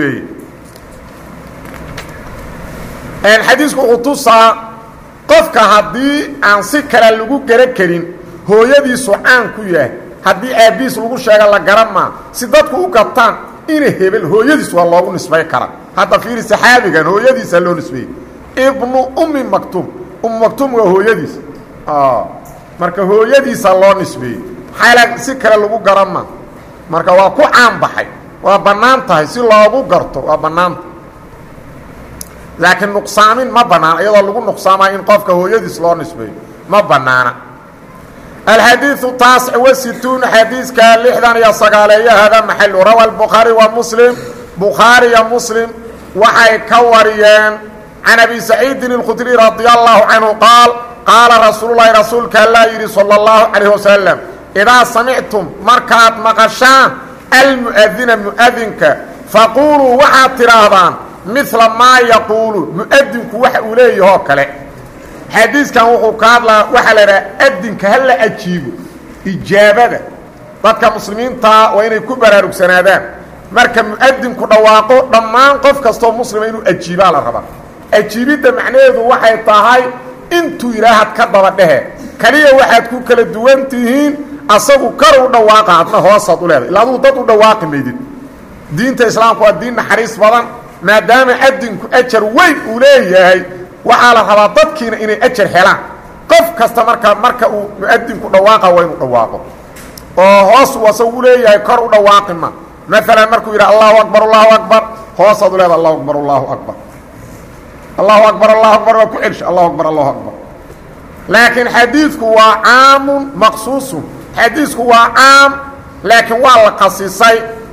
leeyahay xadiisku wuxuu tusaa qofka haddii aan si kale lagu gara karin hooyadiisu caan ku yahay haddii aabbihiis lagu sheega la garan maa si dadku u gataan ina hebel hooyadiis waa loogu nisbay karaa hadda fiiri saxaabigan hooyadiisa loo nisbeeyey ibnu ummi maktuum ummu maktuum waa hooyadiis marka hooyadiisa loo nisbeeyey xaala si kale lagu garan maa marka waa ku caan baxay waa bannaan tahay si loogu garto waa bannaanta laakiin nuqsaamin ma bannaana iyadoo lagu nuqsaamaa in qofka hooyadiis loo nisbeeyo ma bannaana alxadiiثu taasc wasituun xadiiska lixdan iyo sagaaleeyo hada maxalu rawa الbukhaari wa muslim bukhaari iyo muslim waxay ka wariyeen can abi saciidin اlkhudri radi allahu canhu qaal qaala rasuulu lahi rasuulka allaa yidhi salى اllahu calayh wasalam idaa samictum markaad maqashaan almu'adina mu'adinka faquuluu waxaad tidhaahdaan midla maa yaquulu mu'adinku waxa uu leeyahoo kale xadiiskan wuxuu ka hadlaa waxaa la idhaha adinka ha la ajiibo ijaabada dadka muslimiintaa waa inay ku baraarugsanaadaan marka mu'adinku dhawaaqo dhammaan qof kastoo muslima inuu ajiibaa la rabaa ajiibidda macnaheedu waxay tahay intuu ilaahad ka daba dhehe kaliya waxaad ku kala duwan tihiin asagu kar u dhawaaqa hadna hoosaad u leedahay illa aduu dad u dhawaaqi maydid diinta islaamku waa diin naxariis badan maadaama adinku ajar weyn uu leeyahay waxaa la rabaa dadkiina inay ajar helaan qof kasta markaa marka uu mu'adinku dhawaaqa waa inuu dhawaaqo oo hoos uu asagu leeyahay kor u dhawaaqi ma maalan markuu yidhaha allahu akbar allahu akbar hoosaad u leedaha allahu akbar allahu akbar allahu akbar allahu akbar waa ku celsha allahu akbar allahu akbar laakiin xadiidku waa caamun maqsuusun xadiisku waa caam laakiin waa la qasisay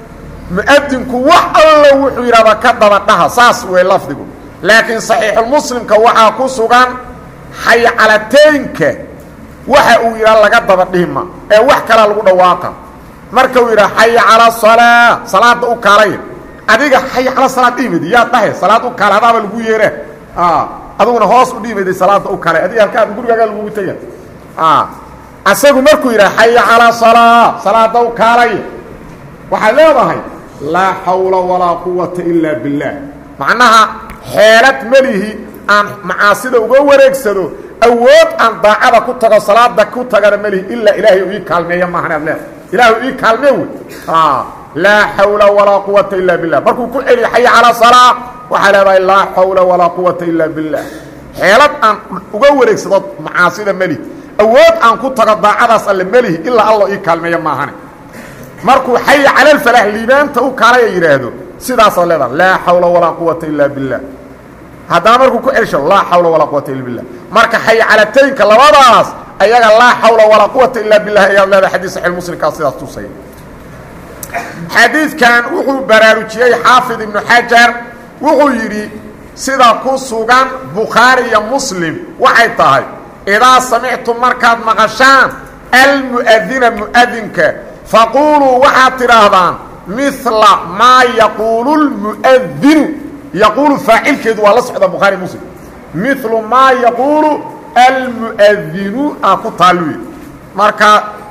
mu'adinku wax alla wuxuu yidhahdaa ka daba dhaha saas wey lafdigu laakiin saxiixulmuslimka waxaa ku sugan xaycalateynka waxa uu yidhaha laga daba dhihima ee wax kalaa lagu dhawaaqa marka uu yidhaha xay cala salaa salaada u kaalay adiga xay cala salaad dhimid yaa dhahay salaad u kaala hadaaba lagu yeera aduguna hoos u dhiimayday salaada u kaalay adiga halkaa gurigaaga lagu tagay asagu markuu yidhaha xay cala salaa salaada u kaalay waxaad leedahay laa xawla walaa quwata ilaa billaah macnaha xeelad melihi aan macaasida uga wareegsado awood aan daacada ku tago salaada ku tagana melihi ilaa ilaahay uu ii kaalmeeya maahan aad leedahay ilaahay uu ii kaalmee wey laa xawla walaa quwata ilaa billah markuu ku celiyo xay calaa salaa waxaa leedahay laa xawla walaa quwata ilaa billah xeelad aan uga wareegsado macaasida melihi awood aan ku tago daacadaas alle melihi ilaa alla ii kaalmeeya maahane markuu xay cala alfalaah liibaanta u kaalaya yidhaahdo sidaasaad leedahay laa xawla walaa quwata ilaa billah haddana markuu ku celsho laa xawla walaa quwata illa billah marka xay calataynka labadaas ayaga laa xawla walaa quwata ilaa billah ayaad leedahay xadiis saxiix muslimkaa sidaas tusay xadiidkan wuxuu baraarujiyey xaafid ibnu xajar wuxuu yidhi sida ku sugan bukhaari iyo muslim waxay tahay idaa samictum markaad maqashaan almu'adina mu'adinka faquuluu waxaad tidhaahdaan mila maa yaquulu lmu'adinu yaquulu faacilkeedu waa la socda bukhaari muslim milu maa yaquulu almu'adinu aa ku taallu yidhi marka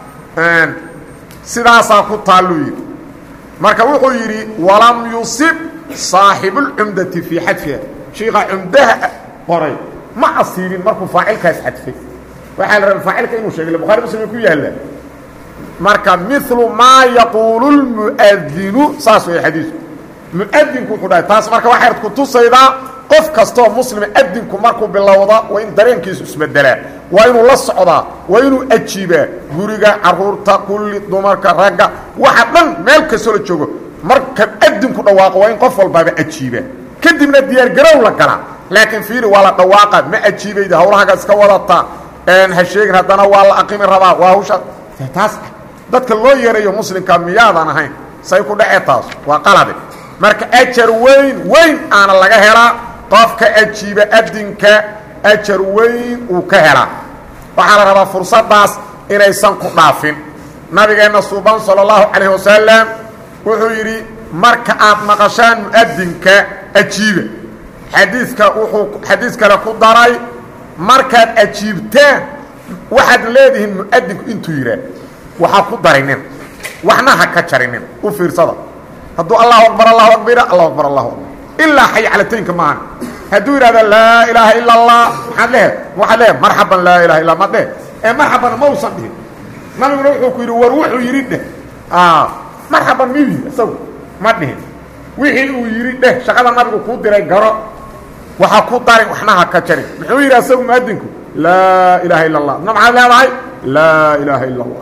sidaasaa ku taallu yidhi marka wuxuu yidhi walam yusib saaxibulcumdati fii xadfiha shiika cumdaha qoray ma asiibin markuu faacilkaas xadfay waxaa la rabay faacilka inuu sheegay bukhari muslim ku yaalla marka milu maa yaquulu lmu'adinu saas way xadiisku mu'adinku wuxuu dhahay taas marka waxay ku tusaydaa qof kastoo muslima adinku markuu bilowda waa in dareenkiisu isbedelaa waa inuu la socdaa waa inuu ajiibaa guriga caruurta kulli dumarka ragga waxa dhan meel kastoo la joogo marka adinku dhawaaqo waa in qof walbaaba ajiibaa kadibna diyaargarow la galaa laakiin fiiri waa la dhawaaqa ma ajiibayda hawlahaaga iska wadata ha sheegin haddana waa la aqimi rabaa waa hawsha taas dadka loo yeerayo muslimka miyaadan ahayn say ku dhacee taas waa qalade marka ajar weyn weyn aana laga helaa qofka ajiiba adinka ajar weyn uu ka helaa waxaa la rabaa fursadaas inaysan ku dhaafin nabigeenna suuban sala allahu calayhi wasalam wuxuu yidhi marka aad maqashaan mu'adinka ajiiba xadiidka wuxuu xadiis kale ku daray markaad ajiibtaan waxaad leedihiin mu'adinku intuu yidhaah waxaa ku darinin waxna ha ka jarinin u fiirsada hadduu allahu akbar allahu akbar allahu akbar allahu akbar ilaa xay calataynka maahan hadduu yidhahda laa ilaaha ila allah maxaad lehed waxaad leedahay marxaban laa ilaha illa ma dheh ee marxaban ma usan dhihin nabiguna wuxuu ku yidhi war wuxuu yidhi dheh marxaban miyuu yidhi isagu ma dhihin wixii uu yidhi dheh shaqada nabigu kuu diray garo waxaa ku darin waxna ha ka jarin muxuu yidhi isagu muadinku laa ilaaha illa allah na maxaad leedahay laa ilaaha illa allah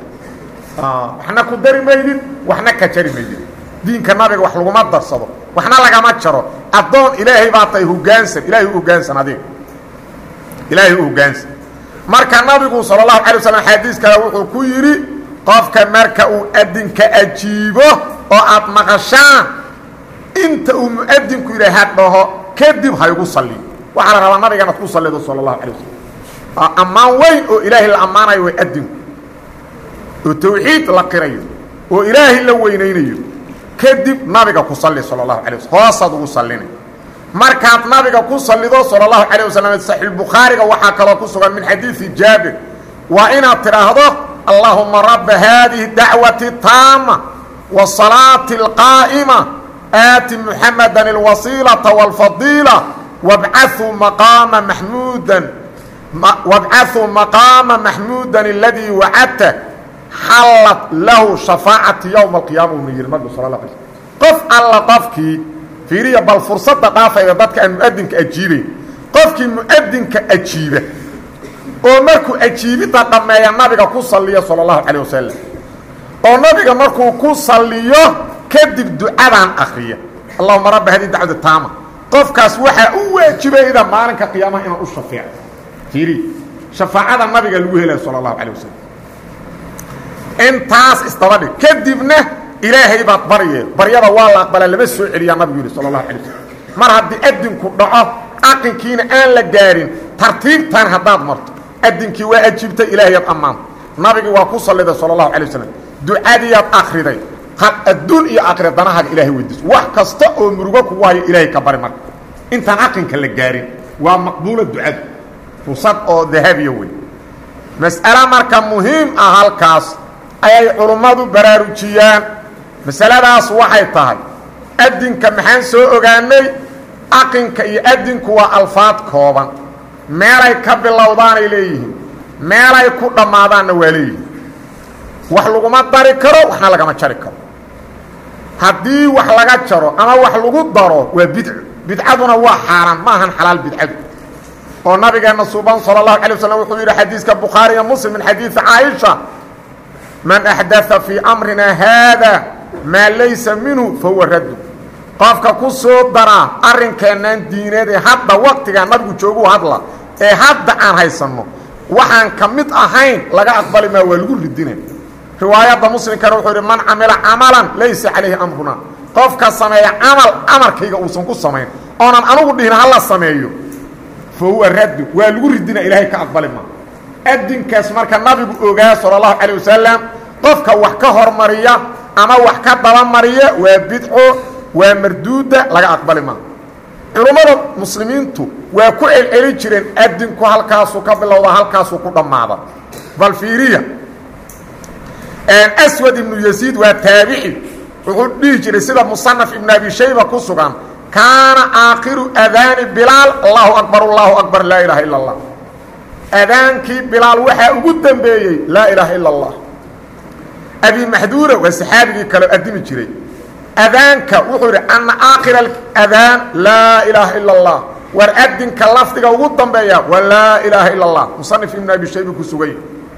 waxna ku dari maydid waxna ka jari maydid diinka nabiga wax laguma darsado waxna lagama jaro addoon ilaahay baa tahay hoggaansan ilaahay u hoggaansan adiga ilaahay u hoggaansan marka nabigu sala allahu calay wasalam xadiis kale wuxuu ku yidhi qofka marka uu adinka ajiibo oo aad maqashaan inta uu mu'adinku yidhaha ha dhaho kadib ha igu salliyo waxaa la rabaa nabiga inaad ku sallido sala allahu calay wasalam ammaan weyn oo ilaahay la ammaanayo way adinku oo tawxiid la qirayo oo ilaahay la weynaynayo kadib nabiga ku salli sala allahu calay wasalam hoosaad ugu sallinay markaad nabiga ku sallido sala allahu calayh wasalam saxiixulbukhaariga waxaa kaloo ku sugan min xadiidi jaabir waa inaad tidhaahdo allahuma rabba haadihi dacwati taama wasalaati alqaa'ima aati muxamadan alwasiilata waalfadiila wabcahuu maqaama maxmuudan wabcahuu maqaama maxmuudan aladii wacadta xallat lahu shafaacati yowma alqiyaama una yidhi nabigu sala la alay slm qof alla qofkii fiiriya bal fursadda dhaafayda dadka aan mu'adinka ajiibayn qofkii mu'adinka ajiiba oo markuu ajiibidda dhammeeya nabiga ku salliyo sala allahu calayh wasalam oo nabiga markuu ku salliyo kadib ducadan akriya allahuma rabba hadihi dacwati taama qofkaas waxaa u waajibayda maalinka qiyaamaha inaan u shafeeco fiiriya shafaacada nabiga lagu helayo sala allahu calayh wasalam intaas isdaba dhig kadibna ilaahay baad barye baryada waa la aqbalaa lama soo celiyaa nabigu yidhi sala allahu alay wasalam mar haddii adinku dhaco aqinkiina aan la gaarin tartiibtan haddaad marto adinkii waa ajiibtay ilaahayaad ammaanta nabigii waa ku salliday sala allahu alay wasalam ducadiiyaad akriday adduun iyo aakhira danahaaga ilaahay weydiiso wax kasta oo murugo kugu hayo ilaahay ka bari marka intaan aqinka la gaarin waa maqbuula ducadu fursad oo dahabiya wey mas'ale marka muhiim ah halkaas ayay culummadu baraarujiyaan masaladaas waxay tahay adinka maxaan soo ogaanay aqinka iyo adinku waa alfaad kooban meelay ka bilowdaanay leeyihiin meelay ku dhammaadaanna waa leeyihiin wax laguma dari karo waxna lagama jari karo haddii wax laga jaro ama wax lagu daro waa bidco bidcaduna waa xaaraan ma ahan xalaal bidcadu oo nabigeena suuban sala allahu alay wasalam wuxuu yidhi xadiiska bukhaari iyo muslim min xadiidi caaisha man axdaa fii amrina haada maa laysa minhu fahuwa raddu qofka ku soo daraa arrinkeennan diineed ee hadda waqtigaa nabigu joogu hadla ee hadda aan haysanno waxaan ka mid ahayn laga aqbali maa waa lagu ridina riwaayadda muslimkana wuxuu yidhi man camila camalan laysa calayhi amruna qofka sameeya camal amarkayga uusan ku samayn oonan anugu dhihin hala sameeyo fa huwa raddu waa lagu ridina ilaahay ka aqbali maa adinkaas marka nabigu ogaa sala allahu calayh wasalam qofka wax ka hormariya ama wax ka dabamariya waa bidco waa marduuda laga aqbali maa culummada muslimiintu waa ku celceli jireen adinku halkaasuu ka bilowda halkaasuu ku dhammaada bal fiiriya aswad ibnu yasiid waa taabici wuxuu dhihi jiray sida musanaf ibnu abi shayba ku sugan kaana aakhiru adaani bilaal allahu akbar allahu akbar laa ilaaha ila allah adaankii bilaal waxaa ugu dambeeyey laa ilaaha ila allah abi maxduura waa saxaabigii kaleo addimi jiray adaanka wuxuu yidhi ana aakhira adaan laa ilaaha ila allah war adinka lafdiga ugu dambeeya waa laa ilaaha ila allah musanif ibnu abi shayba ku sugay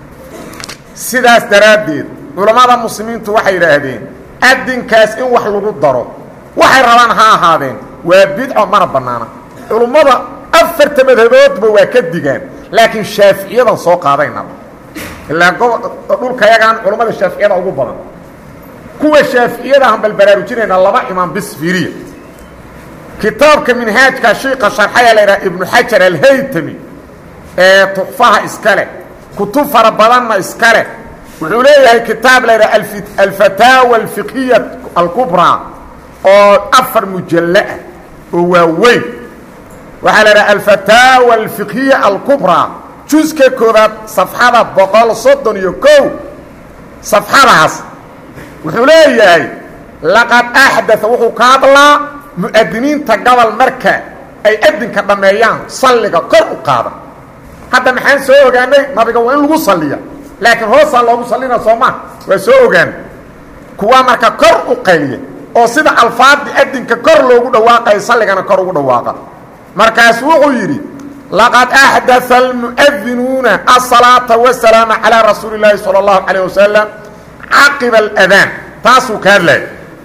sidaas daraaddeed culammada muslimiintu waxay yidhaahdeen adinkaas in wax lagu daro waxay rabaan ha ahaadeen waa bidco mana bannaana culummada afarta madhaboodba waa ka digaan laakiin shaaficiyadan soo qaadaynaba ilaa dhulkayagaan culammada shaaficiyada ugu badan kuwa shaaficiyadahan bal baraarujinayna laba imaam bis fiiriya kitaabka minhaajka shiika sharxaya la yidhaha ibnu xajar alhaytami ee tuxfaha iska leh kutub fara badanna iska leh wuxuu leeyahay kitaab la yidhaha alfataawa alfiqhiya alkubraa oo afar mujallo ah oo waaweyn waxaa la yidhaha alfataawa alfiqhiya alkubraa juska koobaad safxada boqol soddon iyo kow safxadaas wuxuu leeyahay laqad axdaa wuxuu ka hadlaa mu'adiniinta gobol marka ay adinka dhammeeyaan salliga kor u qaada hadda maxaan soo ogaanay nabiga waa in lagu salliya laakiin hoosaan loogu sallina soo maha waa soo ogaanay kuwa marka kor u qayliya oo sida alfaadii adinka kor loogu dhawaaqayo salligana kor ugu dhawaaqa markaas wuxuu yidhi laqad axdaa almu'adinuuna asalaata wasalaama calaa rasuuli illaahi sala allahu calayh wasalam caqiba aladaan taasuu ka hadlaya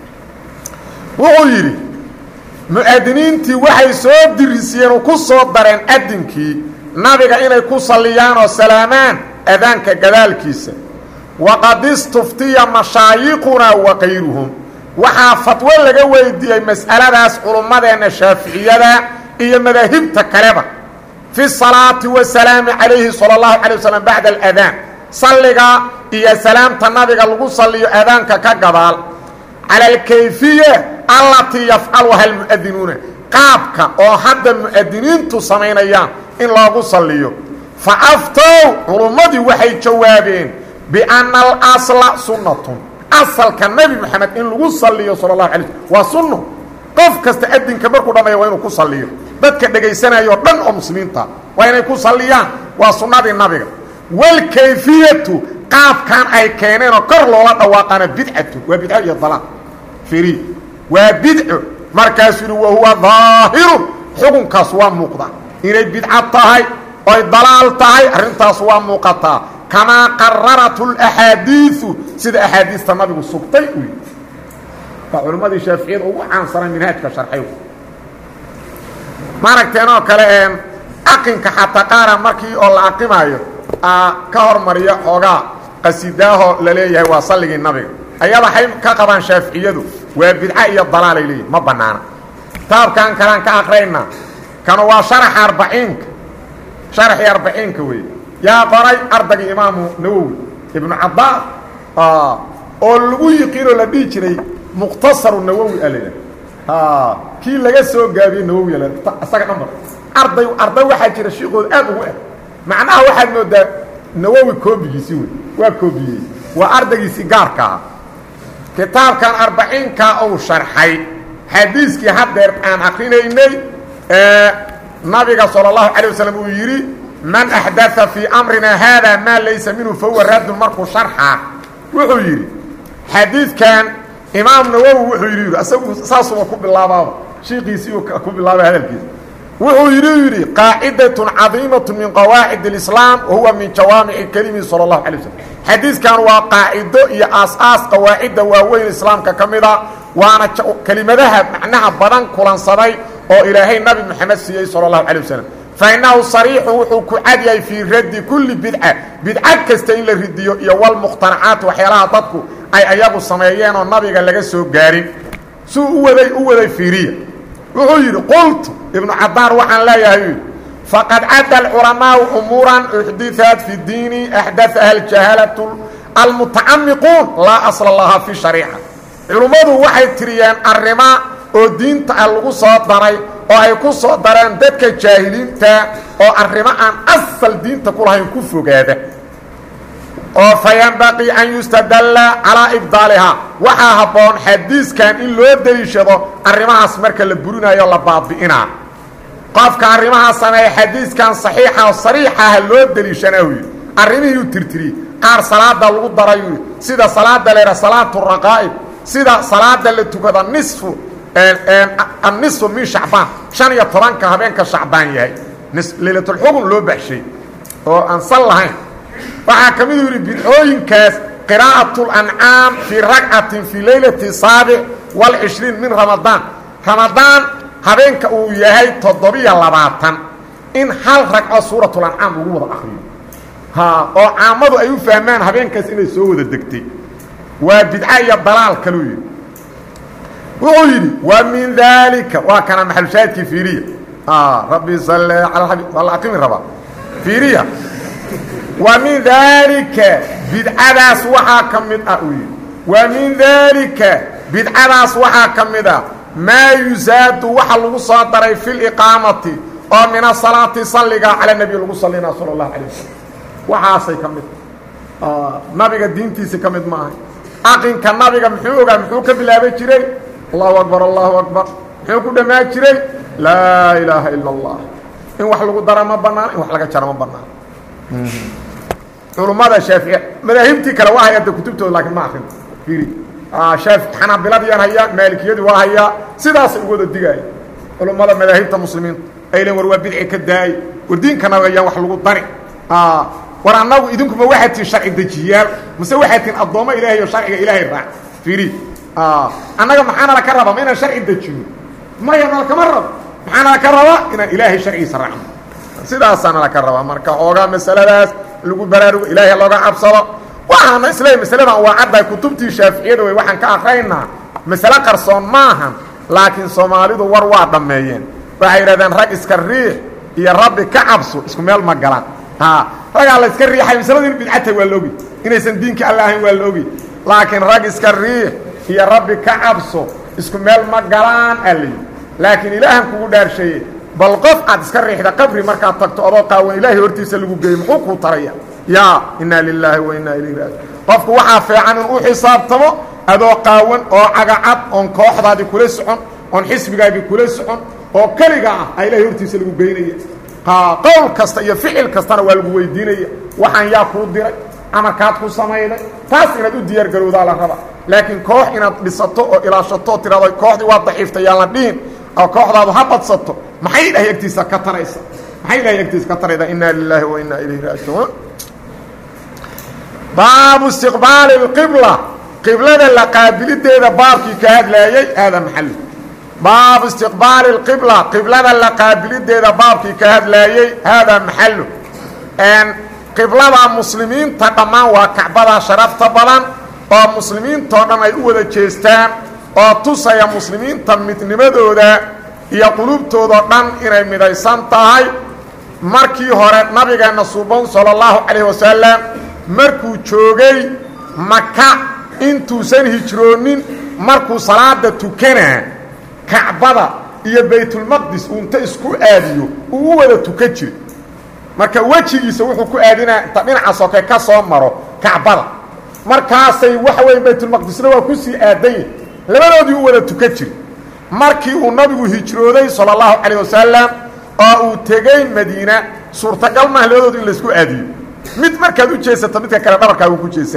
wuxuu yidhi mu'adiniintii waxay soo dirisiyeen oo ku soo dareen adinkii nabiga inay ku salliyaan oo salaamaan adaanka gadaalkiisa waqad istuftiya mashaayiqunaa wa kayruhum waxaa fatwo laga weydiiyey mas'aladaas culummadeenna shaaficiyada iyo madaahibta kaleba fi salaati wasalaami calayhi sala allahu calay wasalam bacda aladaan salliga iyo salaamta nabiga lagu salliyo adaanka ka gadaal cala alkayfiya allatii yafcaluha almu'adinuuna qaabka oo hadda mu'adiniintu samaynayaan in loogu salliyo fa aftow culummadii waxay jawaabeen bianna alasla sunnatun asalka nebi moxamed in lagu salliyo sala allahu alay slm waa sunno qof kasta adinka markuu dhammeeya waa inuu ku salliyo dadka dhegaysanayoo dhan oo muslimiinta waa inay ku salliyaan waa sunnadii nabiga walkayfiyatu qaabkan ay keeneenoo kor loola dhawaaqaana bidcatu waa bidco iyo dalaal firi waa bidco markaasuu yidhi wahuwa daahirun xukunkaas waa muuqda inay bidco tahay oy dalaal tahay arrintaas waa muuqataa kamaa qararat alaxaadiiu sida axaadiista nabigu sugtay u yidhi waa culimmadii shaaficiyada ugu caansanay minhaajka sharxay maaragteen oo kale een aqinka xataa qaara markii oo la aqimaayo ka hormariya xoogaa qasidaahoo la leeyahay waa salligii nabiga ayada hay ka qaban shaafiiciyadu waa bidca iyo dalaal ay leeyihiin ma banaana taabkan kalaan ka aqrayna kan waa sharax arbaciin sharax arbaciin ka weey yaa qoray ardayga imaamu nawawi ibn abbaas ah oo lagu yiqiino la dhigi jiray mukhtasar nawawi alayna ha kii laga soo gaabiyay nawawi la asaga number arday arday waxa jira shiiqood aad ugu ah macnaha waxa moodaa nawawi koobigiisi weey waa koobiyay waa ardaygiisi gaarka ah kitaabkan arbaciin ka oo sharxay xadiiskii hadeer aan aqrinaynay ee nabiga sallallahu alayhi wasallam uu yiri man ahdatha fi amrina hada ma laysa minhu fa huwa radd marku sharxa wuxuu yiri xadiiskan imaam nawawi wuxuu yiri asagu saasoo ku bilaabaa sheeqiisi uu ku bilaabay hadalkiisa wuxuu yiri yiri qaa'idatun 'azimatun min qawaa'id al-islam wa huwa min jawami' kalimi sallallahu alayhi wasallam xadiiskan waa qaa'ido iyo aas-aas qawaa'ida waaweyn islaamka kamida waana kalimadaha macnaha badan kulan saday oo ilaahay nabi maxamed siiyay sallallahu alayhi wasallam فإنه صريح وحو عدي في رد كل بدعة بدعة كستين للرديو يوال مخترعات وحيالها تدكو أي أيابو السمايين والنبي قال لك سوء قارين سوء أولي أولي فيرية وغير قلت ابن عبار وحن لا يهيد فقد عدى العلماء أمورا أحدثت في الدين أحدثها الجهالة المتعمقون لا أصل الله في شريعة علماء واحد تريان الرماء ودين تعلقوا صوت داري oo ay ku soo dareen dadka jaahiliinta oo arrimo aan asal diinta ku lahayn ku fogaada oo fayanbaqi an yustadalla ala ibdalaha waxa haboon xadiiskan in loo daliishado arrimahaas marka la burinayo la baabi'ina qofka arrimaha sameey xadiiskan saxiixa oo sariixa loo daliishanayo arrimihii uu tirtiri qaar salaada lagu darayo sida salaada leera salaatu raqaa'ib sida salaada la tukada nisfu النصف من شعبان شان يطران كهبين كشعبان يهي ليلة الحكم لو بحشي وأنصلها فحاكمين يريد بدعوين كاس قراءة الأنعام في ركعة في ليلة السابع والعشرين من رمضان رمضان هبين كأويهي تضبية لباطن إن حال ركعة سورة الأنعام وقوة أخير ها وعامضوا أيو فهمان هبين كاس إنه يسوه الدكتي وبدعاية الضلال كلوي وعيري ومن ذلك وكان محل شاهد كفيرية آه ربي صلى على الحبيب والله أقيم الربا فيرية ومن ذلك بدعة سوحا كمد أقوي ومن ذلك بدعة سوحا كمد ما يزاد وحل صادر في الإقامة ومن الصلاة صلى على النبي صلى الله عليه وسلم وحاسي كمد آه نبي الدين تيسي كمد معي أقين كان نبي محوكا محوكا بلا بيتري الله أكبر الله أكبر حيوكو دماء جري لا إله إلا الله إن وحلقوا درى ما بنان إن وحلقوا جرى ما بنان يقولوا ماذا شافعي مذاهبتي كلواها يد كتبته لكن ما أخذ فيري آه شاف حنا بلادي أنا هيا مالك يدي وهيا سيداس يقول الدقاي يقولوا ماذا مذاهبت المسلمين أي لهم وروا بدعي كداي والدين كانوا غيا وحلقوا درى آه ورعناو إذنكم واحد في شرع الدجيال مسوحة الضوما إلهي وشرع إلهي الرع فيري آه أنا محانا لك الربا ما إنا شرعي الدجيال ما ينا لك مرة محانا لك الربا إنا إلهي شرعي سرعنا سيدا أصانا لك الربا مركا أوغا مسألة داس لقوا برارو إلهي اللوغا عبصلا وحانا إسلام مسألة هو عدى كتبتي شافعين ويوحن كأخرين مسألة قرصون ماهن لكن صومالي دو وروا دميين فحيردان رق اسكالريح يا رب كعبسو اسكو ميل مقالان ها رق الله اسكالريح هاي مسألة دي بدعته واللوغي إنا يسن دينك الله واللوغي لكن رق اسكالريح يا رب كعبسو اسكو ميل مقالان ألي لكن إلهن كو دار شيء بل قف عد اسكالريح دا قبري مركا تكتو أبوقا وإلهي ورتيس اللي قيم حقو طريا يا إنا لله وإنا إليه راجعون قفك وحا فيعان او حسابتمو ادو قاون او عقعد اون كوخدادي كula socon on xisbigaagi kula socon oo kaliga ah ay ilaahay hortiisa lagu geynaya qa qowl kasta iyo ficil kasta waa lagu weydiinaya waxaan yaa ku diray amarkaad ku sameeyay taas inaad u diyaar garowdaa la raba laakiin koox inaad dhisato oo ilaashato tirada kooxdi waa daciifta yaa la dhiin oo kooxdaadu habadsato maxay ilaahay agtiisa ka taraysa maxay ilaahay agtiisa ka tarayda inna lillahi wa inna ilayhi raaji'un باب استقبال القبلة قبلة لقابلتها بابك كهدلايي هذا محل باب استقبال القبلة قبلة لقابلتها بابك كهدلايي هذا محل ان قبلة مسلمين تقما وكعبة شرفت بلان oo muslimiintoo dhan ay u wada jeestaan oo tusaya muslimiinta midnimadooda iyo qulubtoodao dhan inay midaysan tahay markii hore nabigeenna suuban sala allahu calayhi wasalam markuu joogay maka intuusan hijroonin markuu salaada tukanaa kacbada iyo baytulmaqdis uunta isku aadiyo uu u wada tukan jira marka wejigiisa wuxuu ku aadinaa inta dhinaca soke ka soo maro kacbada markaasay waxa weeye baytulmaqdisna waa ku sii aadanya labadoodii u wada tukan jira markii uu nabigu hijrooday sala allahu calayh wasalam oo uu tegey madiina suurtagal maaha labadooda in laisku aadiyo mid markaad u jeesato midka kale dhabarkaagu ku jeesaa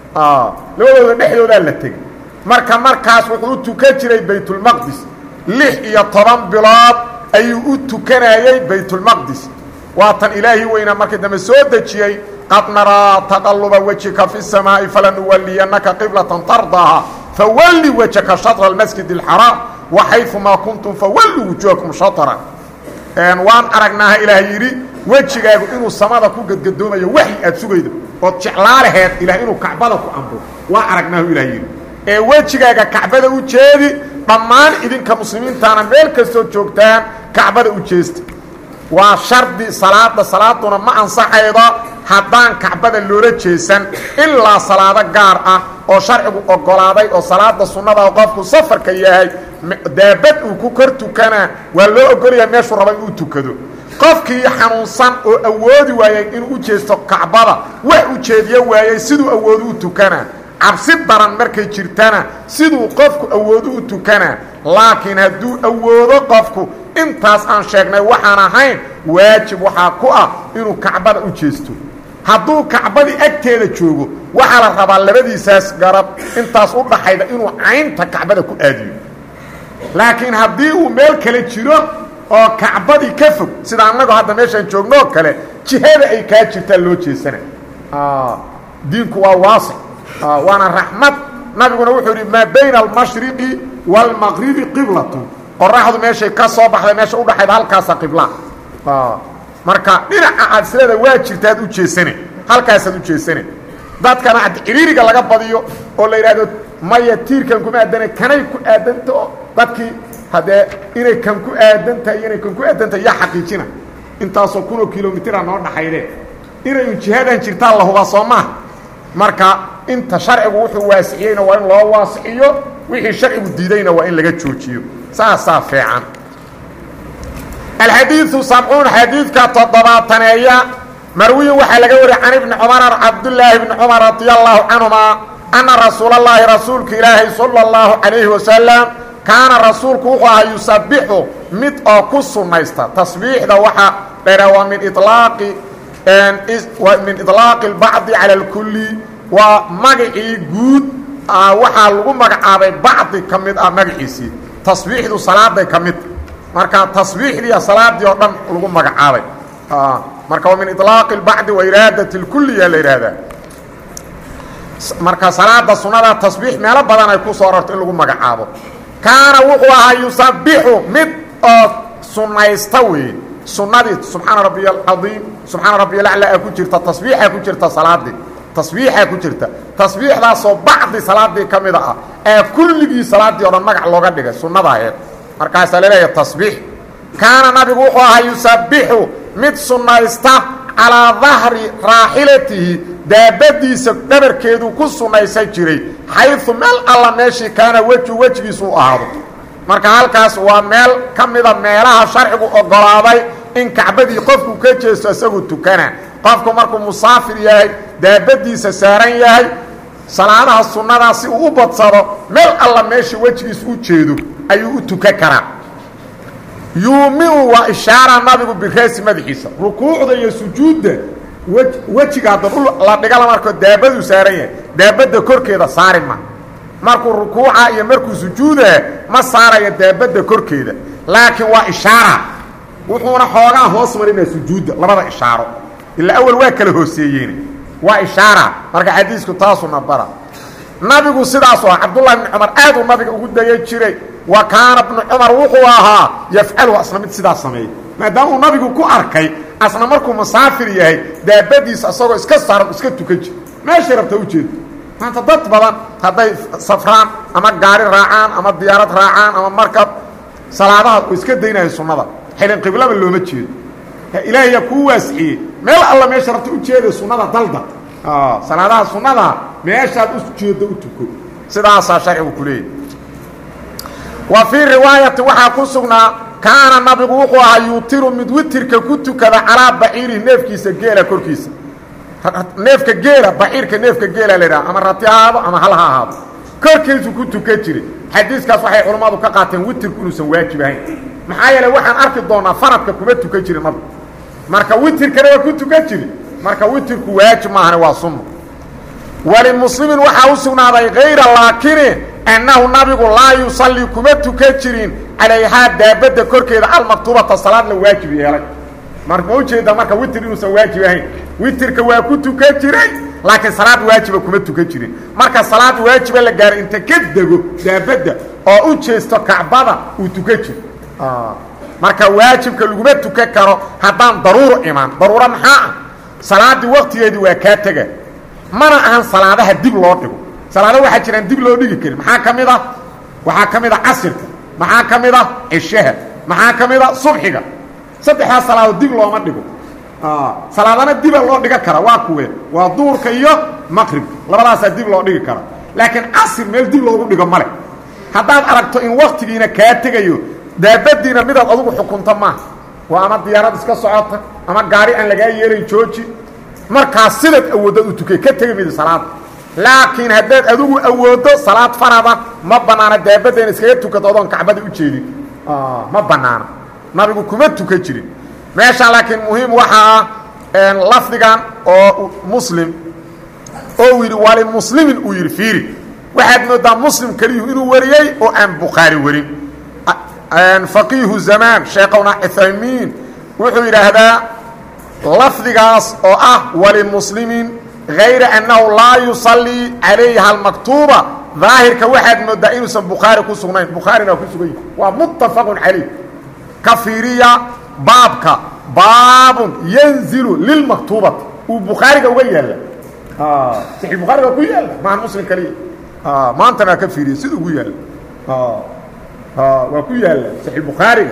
labadooda dhexdoodaa la tegey marka markaas wuxuu u tukan jiray baytulmaqdis lix iyo toban bilood ayuu u tukanayey baytulmaqdis waa tan ilaahi weynaa markii dambe soo dejiyey qad naraa taqaluba wejika fi samaa'i falanuwalliyannaka qiblatan tardaaha fawalli wejhaka shatra almasjid alxaraam waxayumaa kuntum fawalluu wujuhakum shatra waan aragnaaha ilaah yidhi wejigaagu inuu samada ku gadgadoomayo waxyi aad sugaydo ood jeclaalaheed ilaah inuu kacbada ku amro waa aragnaahu ilaah yidhi ee wejigaaga kacbada u jeedi dhammaan idinka muslimiintaana meel kastoo joogtaan kacbada u jeesta waa shardi salaada salaaduna ma ansaxaydo haddaan kacbada loola jeesan ilaa salaado gaar ah oo sharcigu ogolaaday oo salaada sunnada qofku safarka yahay daabad uu ku kor tukanaa waa loo ogolaya meeshuu raba inuu tukado qofkii xanuunsan oo awoodi waayay inuu u jeesto kacbada wax u jeediyo waayay siduu awoodu u tukanaa cabsi daran markay jirtana siduu qofku awoodu u tukanaa laakiin hadduu awoodo qofku intaas aan sheegnay waxaan ahayn waajib waxaa ku ah inuu kacbada u jeesto hadduu kacbadii agteeda joogo waxaa la rabaa labadiisaas garab intaas u dhaxayda inuu caynta kacbada ku aadiyo laakiin haddii uu meel kale jiro oo kacbadii ka fog sida annagoo hadda meeshaan joognoo kale jihada ay kaa jirtaa loo jeesana diinku waa waasic waana raxmad nabiguna wuxuu yidhi maa bayna almashriqi waalmaqribi qiblatun qoraxdu meeshay ka soo baxday meesha u dhaxayda halkaasa qibla marka dhinaca aad isleeda waa jirtaad u jeesane halkaasaad u jeesane dadkana ad ciriiriga laga badiyo oo la yidhaahdo maya tiirkan kuma aadana kanay ku aadanta oo dadkii haddee inay kan ku aadantahay iyo inay kan ku aadantahay yaa xaqiijina intaasoo kunoo kilomitira noo dhaxaydee inay un jihaadaan jirtaan la hubaa soo maaha marka inta sharcigu wuxuu waasiciyeyna waa in loo waasiciyo wixii sharcigu diidayna waa in laga joojiyo saasaa fiican alxadiiu sabcuun xadiidka toddobaataneeya marwiyin waxaa laga wariyay can ibni cumar cabdulaahi bni cumar radia allahu canhuma ana rasuula allaahi rasuulka ilaahay sala allahu calayhi wasalam kaana rasuulku wuxuu ahaa yusabixu mid oo ku sunnaysta tasbiixda waxaa dheera waa min ilaaqi min iطlaaqi اlbacdi cala اlkuli waa magacii guud waxaa lagu magacaabay bacdi ka mid ah magaciisii tasbiixdu salaaday ka mid marka tasbiixdiiya salaadii oo dhan lagu magacaabay marka waa min iطlaaqi اlbacdi wa iraadati اlkuliya la yidhaahdaa marka salaada sunada tasbiix meelo badan ay ku soo arorto in lagu magacaabo kaana wuxuu ahaa yusabixu mid oo sunnaysta weeye sunadii subxaana rabbiy alcaiim subxaana rabbiy alaclaa ku jirta tasbiixaa ku jirta salaadii tasbiixaa ku jirta tasbiixdaasoo bacdi salaadii ka mida ah ee kulligii salaadii o dhan magac looga dhigay sunnada aheed markaasaa laleeyahay tasbiix kaana nabigu wuxuu ahaa yusabixu mid sunnaysta calaa dahri raaxilatihi daabadiisa dhabarkeeduu ku sunnaysan jiray xayu meel alla meeshii kaana weju wejigiisu u ahaado marka halkaas waa meel ka mida meelaha sharcigu ogolaaday in kacbadii qofku ka jeesto isagoo tukana qofku markuu musaafir yahay daabadiisa saaran yahay salaadaha sunnadaa si uu u badsado meel alla meeshii wejigiis u jeedo ayuu u tukan karaa yuumiu waa ishaara nabigu biraasi madaxiisa rukuucda iyo sujuudda wejiga hadda la dhigala markoo daabaduu saaran yahay daabadda korkeeda saari ma markuu rukuuca iyo markuu sujuuda ma saaraya daabadda korkeeda laakiin waa ishaara wuxuuna xoogaa hoos marinaya sujuudda labada ishaaro ilaa awal waa kala hooseeyeen waa ishaara marka xadiisku taasuna bara nabigu sidaas oo cabdullahi ibn cumar aad uu nabiga ugu dayay jiray wa kaana ibn cumar wuxuu ahaa yafcalu asna mid sidaas sameeyey maadaama uu nabigu ku arkay asna markuu musaafir yahay daabadiisa asagoo iska saaran iska tukan jir meesha rabta u jeedo maanta dad badan hadday safraan ama gaari raacaan ama diyaarad raacaan ama markab salaadaha uu iska daynayo sunnada xilin qiblaba looma jeedo ilaahay ku waasiciyay meel alla meesha rabta u jeedo sunnada dalda ah salaadaha sunnada meesha u jeedo u tuko sidaas sharcigu ku leeyahay wa fi riwaayati waxa ku sugnaa kaana nabigu wuxuu ahaa yutiru mid witirka ku tukada calaa baciiri neefkiisa geela korkiisa neefka geela baciirka neefka geela leeyahay ama ratiyaado ama hal ha ahaado korkiisu ku tukan jiray xadiiskaas waxay culimadu ka qaateen witirku inuusan waajib ahayn maxaa yeelay waxaan arki doonaa faradka kuma tukan jirin nabigu marka witirkana waa ku tukan jiray marka witirku waajib maahan waa sunno wali muslimin waxa uu sugnaaday ghayra laakin annahu nabigu laa yusalli kuma tukan jirin alayha daabada korkeeda al maktubata salaad la waajib yeelay marka uu jeeda marka witir inuusan waajib ahayn witirka waa ku tukan jiray laakiin salaad waajiba kuma tukan jirin marka salaad waajiba la gaar inta ka dago daabada oo u jeesto kacbada uu tukan jiro ah marka waajibka lagu tukan karo hadaan daruuro iman daruuro maxaa salaadi waqtigeedii waa ka taga mana ahan salaadaha dib loo dhigo salaadaha waxa jiraan dib loo dhigi karin maxaa kamida waxa kamida casirka maxaa kamida ishaha maxaa kamida subxiga saddexda salaado dib looma dhigo ah salaadana dib loo dhiga kara waa kuwe waa duurka iyo maghrib labadaas dib loo dhigi kara laakiin asir meel dib loogu dhigo male hadaad aragto in waqtigiina ka tagayo daabadiina mid aad adigu xukunta ma waa ama diyaarad iska socota ama gaari aan laga yeelay jooji marka sidad awoodo u tukay ka tagay mid salaad laakiin hadaad adigu awoodo salaad farada ma banaana daabadeen iska tukato oon kacbada u jeedin ah ma banaana nabigu kuma tukan jirin meesha laakiin muhiim waxa aan lafdigan oo muslim oo yiri wali muslimin uu yiri fiiri waxaad moodaa muslim kaliyu inuu wariyay oo aan bukhari warin aan faqih zaman sheekhuna Uthaymin wuxuu yiraahdaa lafdigaas oo ah wali muslimin غير أنه لا يصلي عليها المكتوبة ظاهر كواحد مدى إنه سن بخاري كو سغنين بخاري كو سغنين ومتفق عليه كفيرية بابك باب ينزل للمكتوبة وبخاري كو يلا اه صحيح البخاري كو يلا مع المسلم كليه اه ما انت كفيرية سيدو كو يلا اه اه وكو يلا صحيح البخاري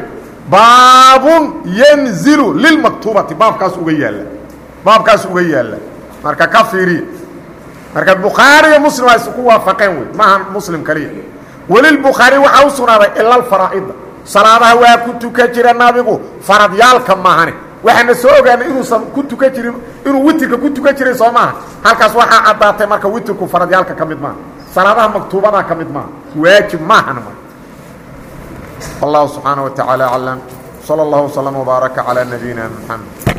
باب ينزل للمكتوبة باب كاس كو يلا باب كاس كو يلا marka kafiri marka bukhari iyo muslim ay ku waafaqeen way ma muslim kaliya walil bukhari waxa uu sugnaaday illa al faraa'id salaadaha waa ku tukan jiray nabigu faradyaalka maahane waxana soo ogaanay inuu ku tukan jiray inuu witirka ku tukan jiray Soomaa halkaas waxa cadaatay marka witirku faradyaalka kamid ma salaadaha maktuubada kamid ma waajib ma ahna Allah subhanahu wa ta'ala alam sallallahu alaihi wa sallam wa baraka ala nabiyina Muhammad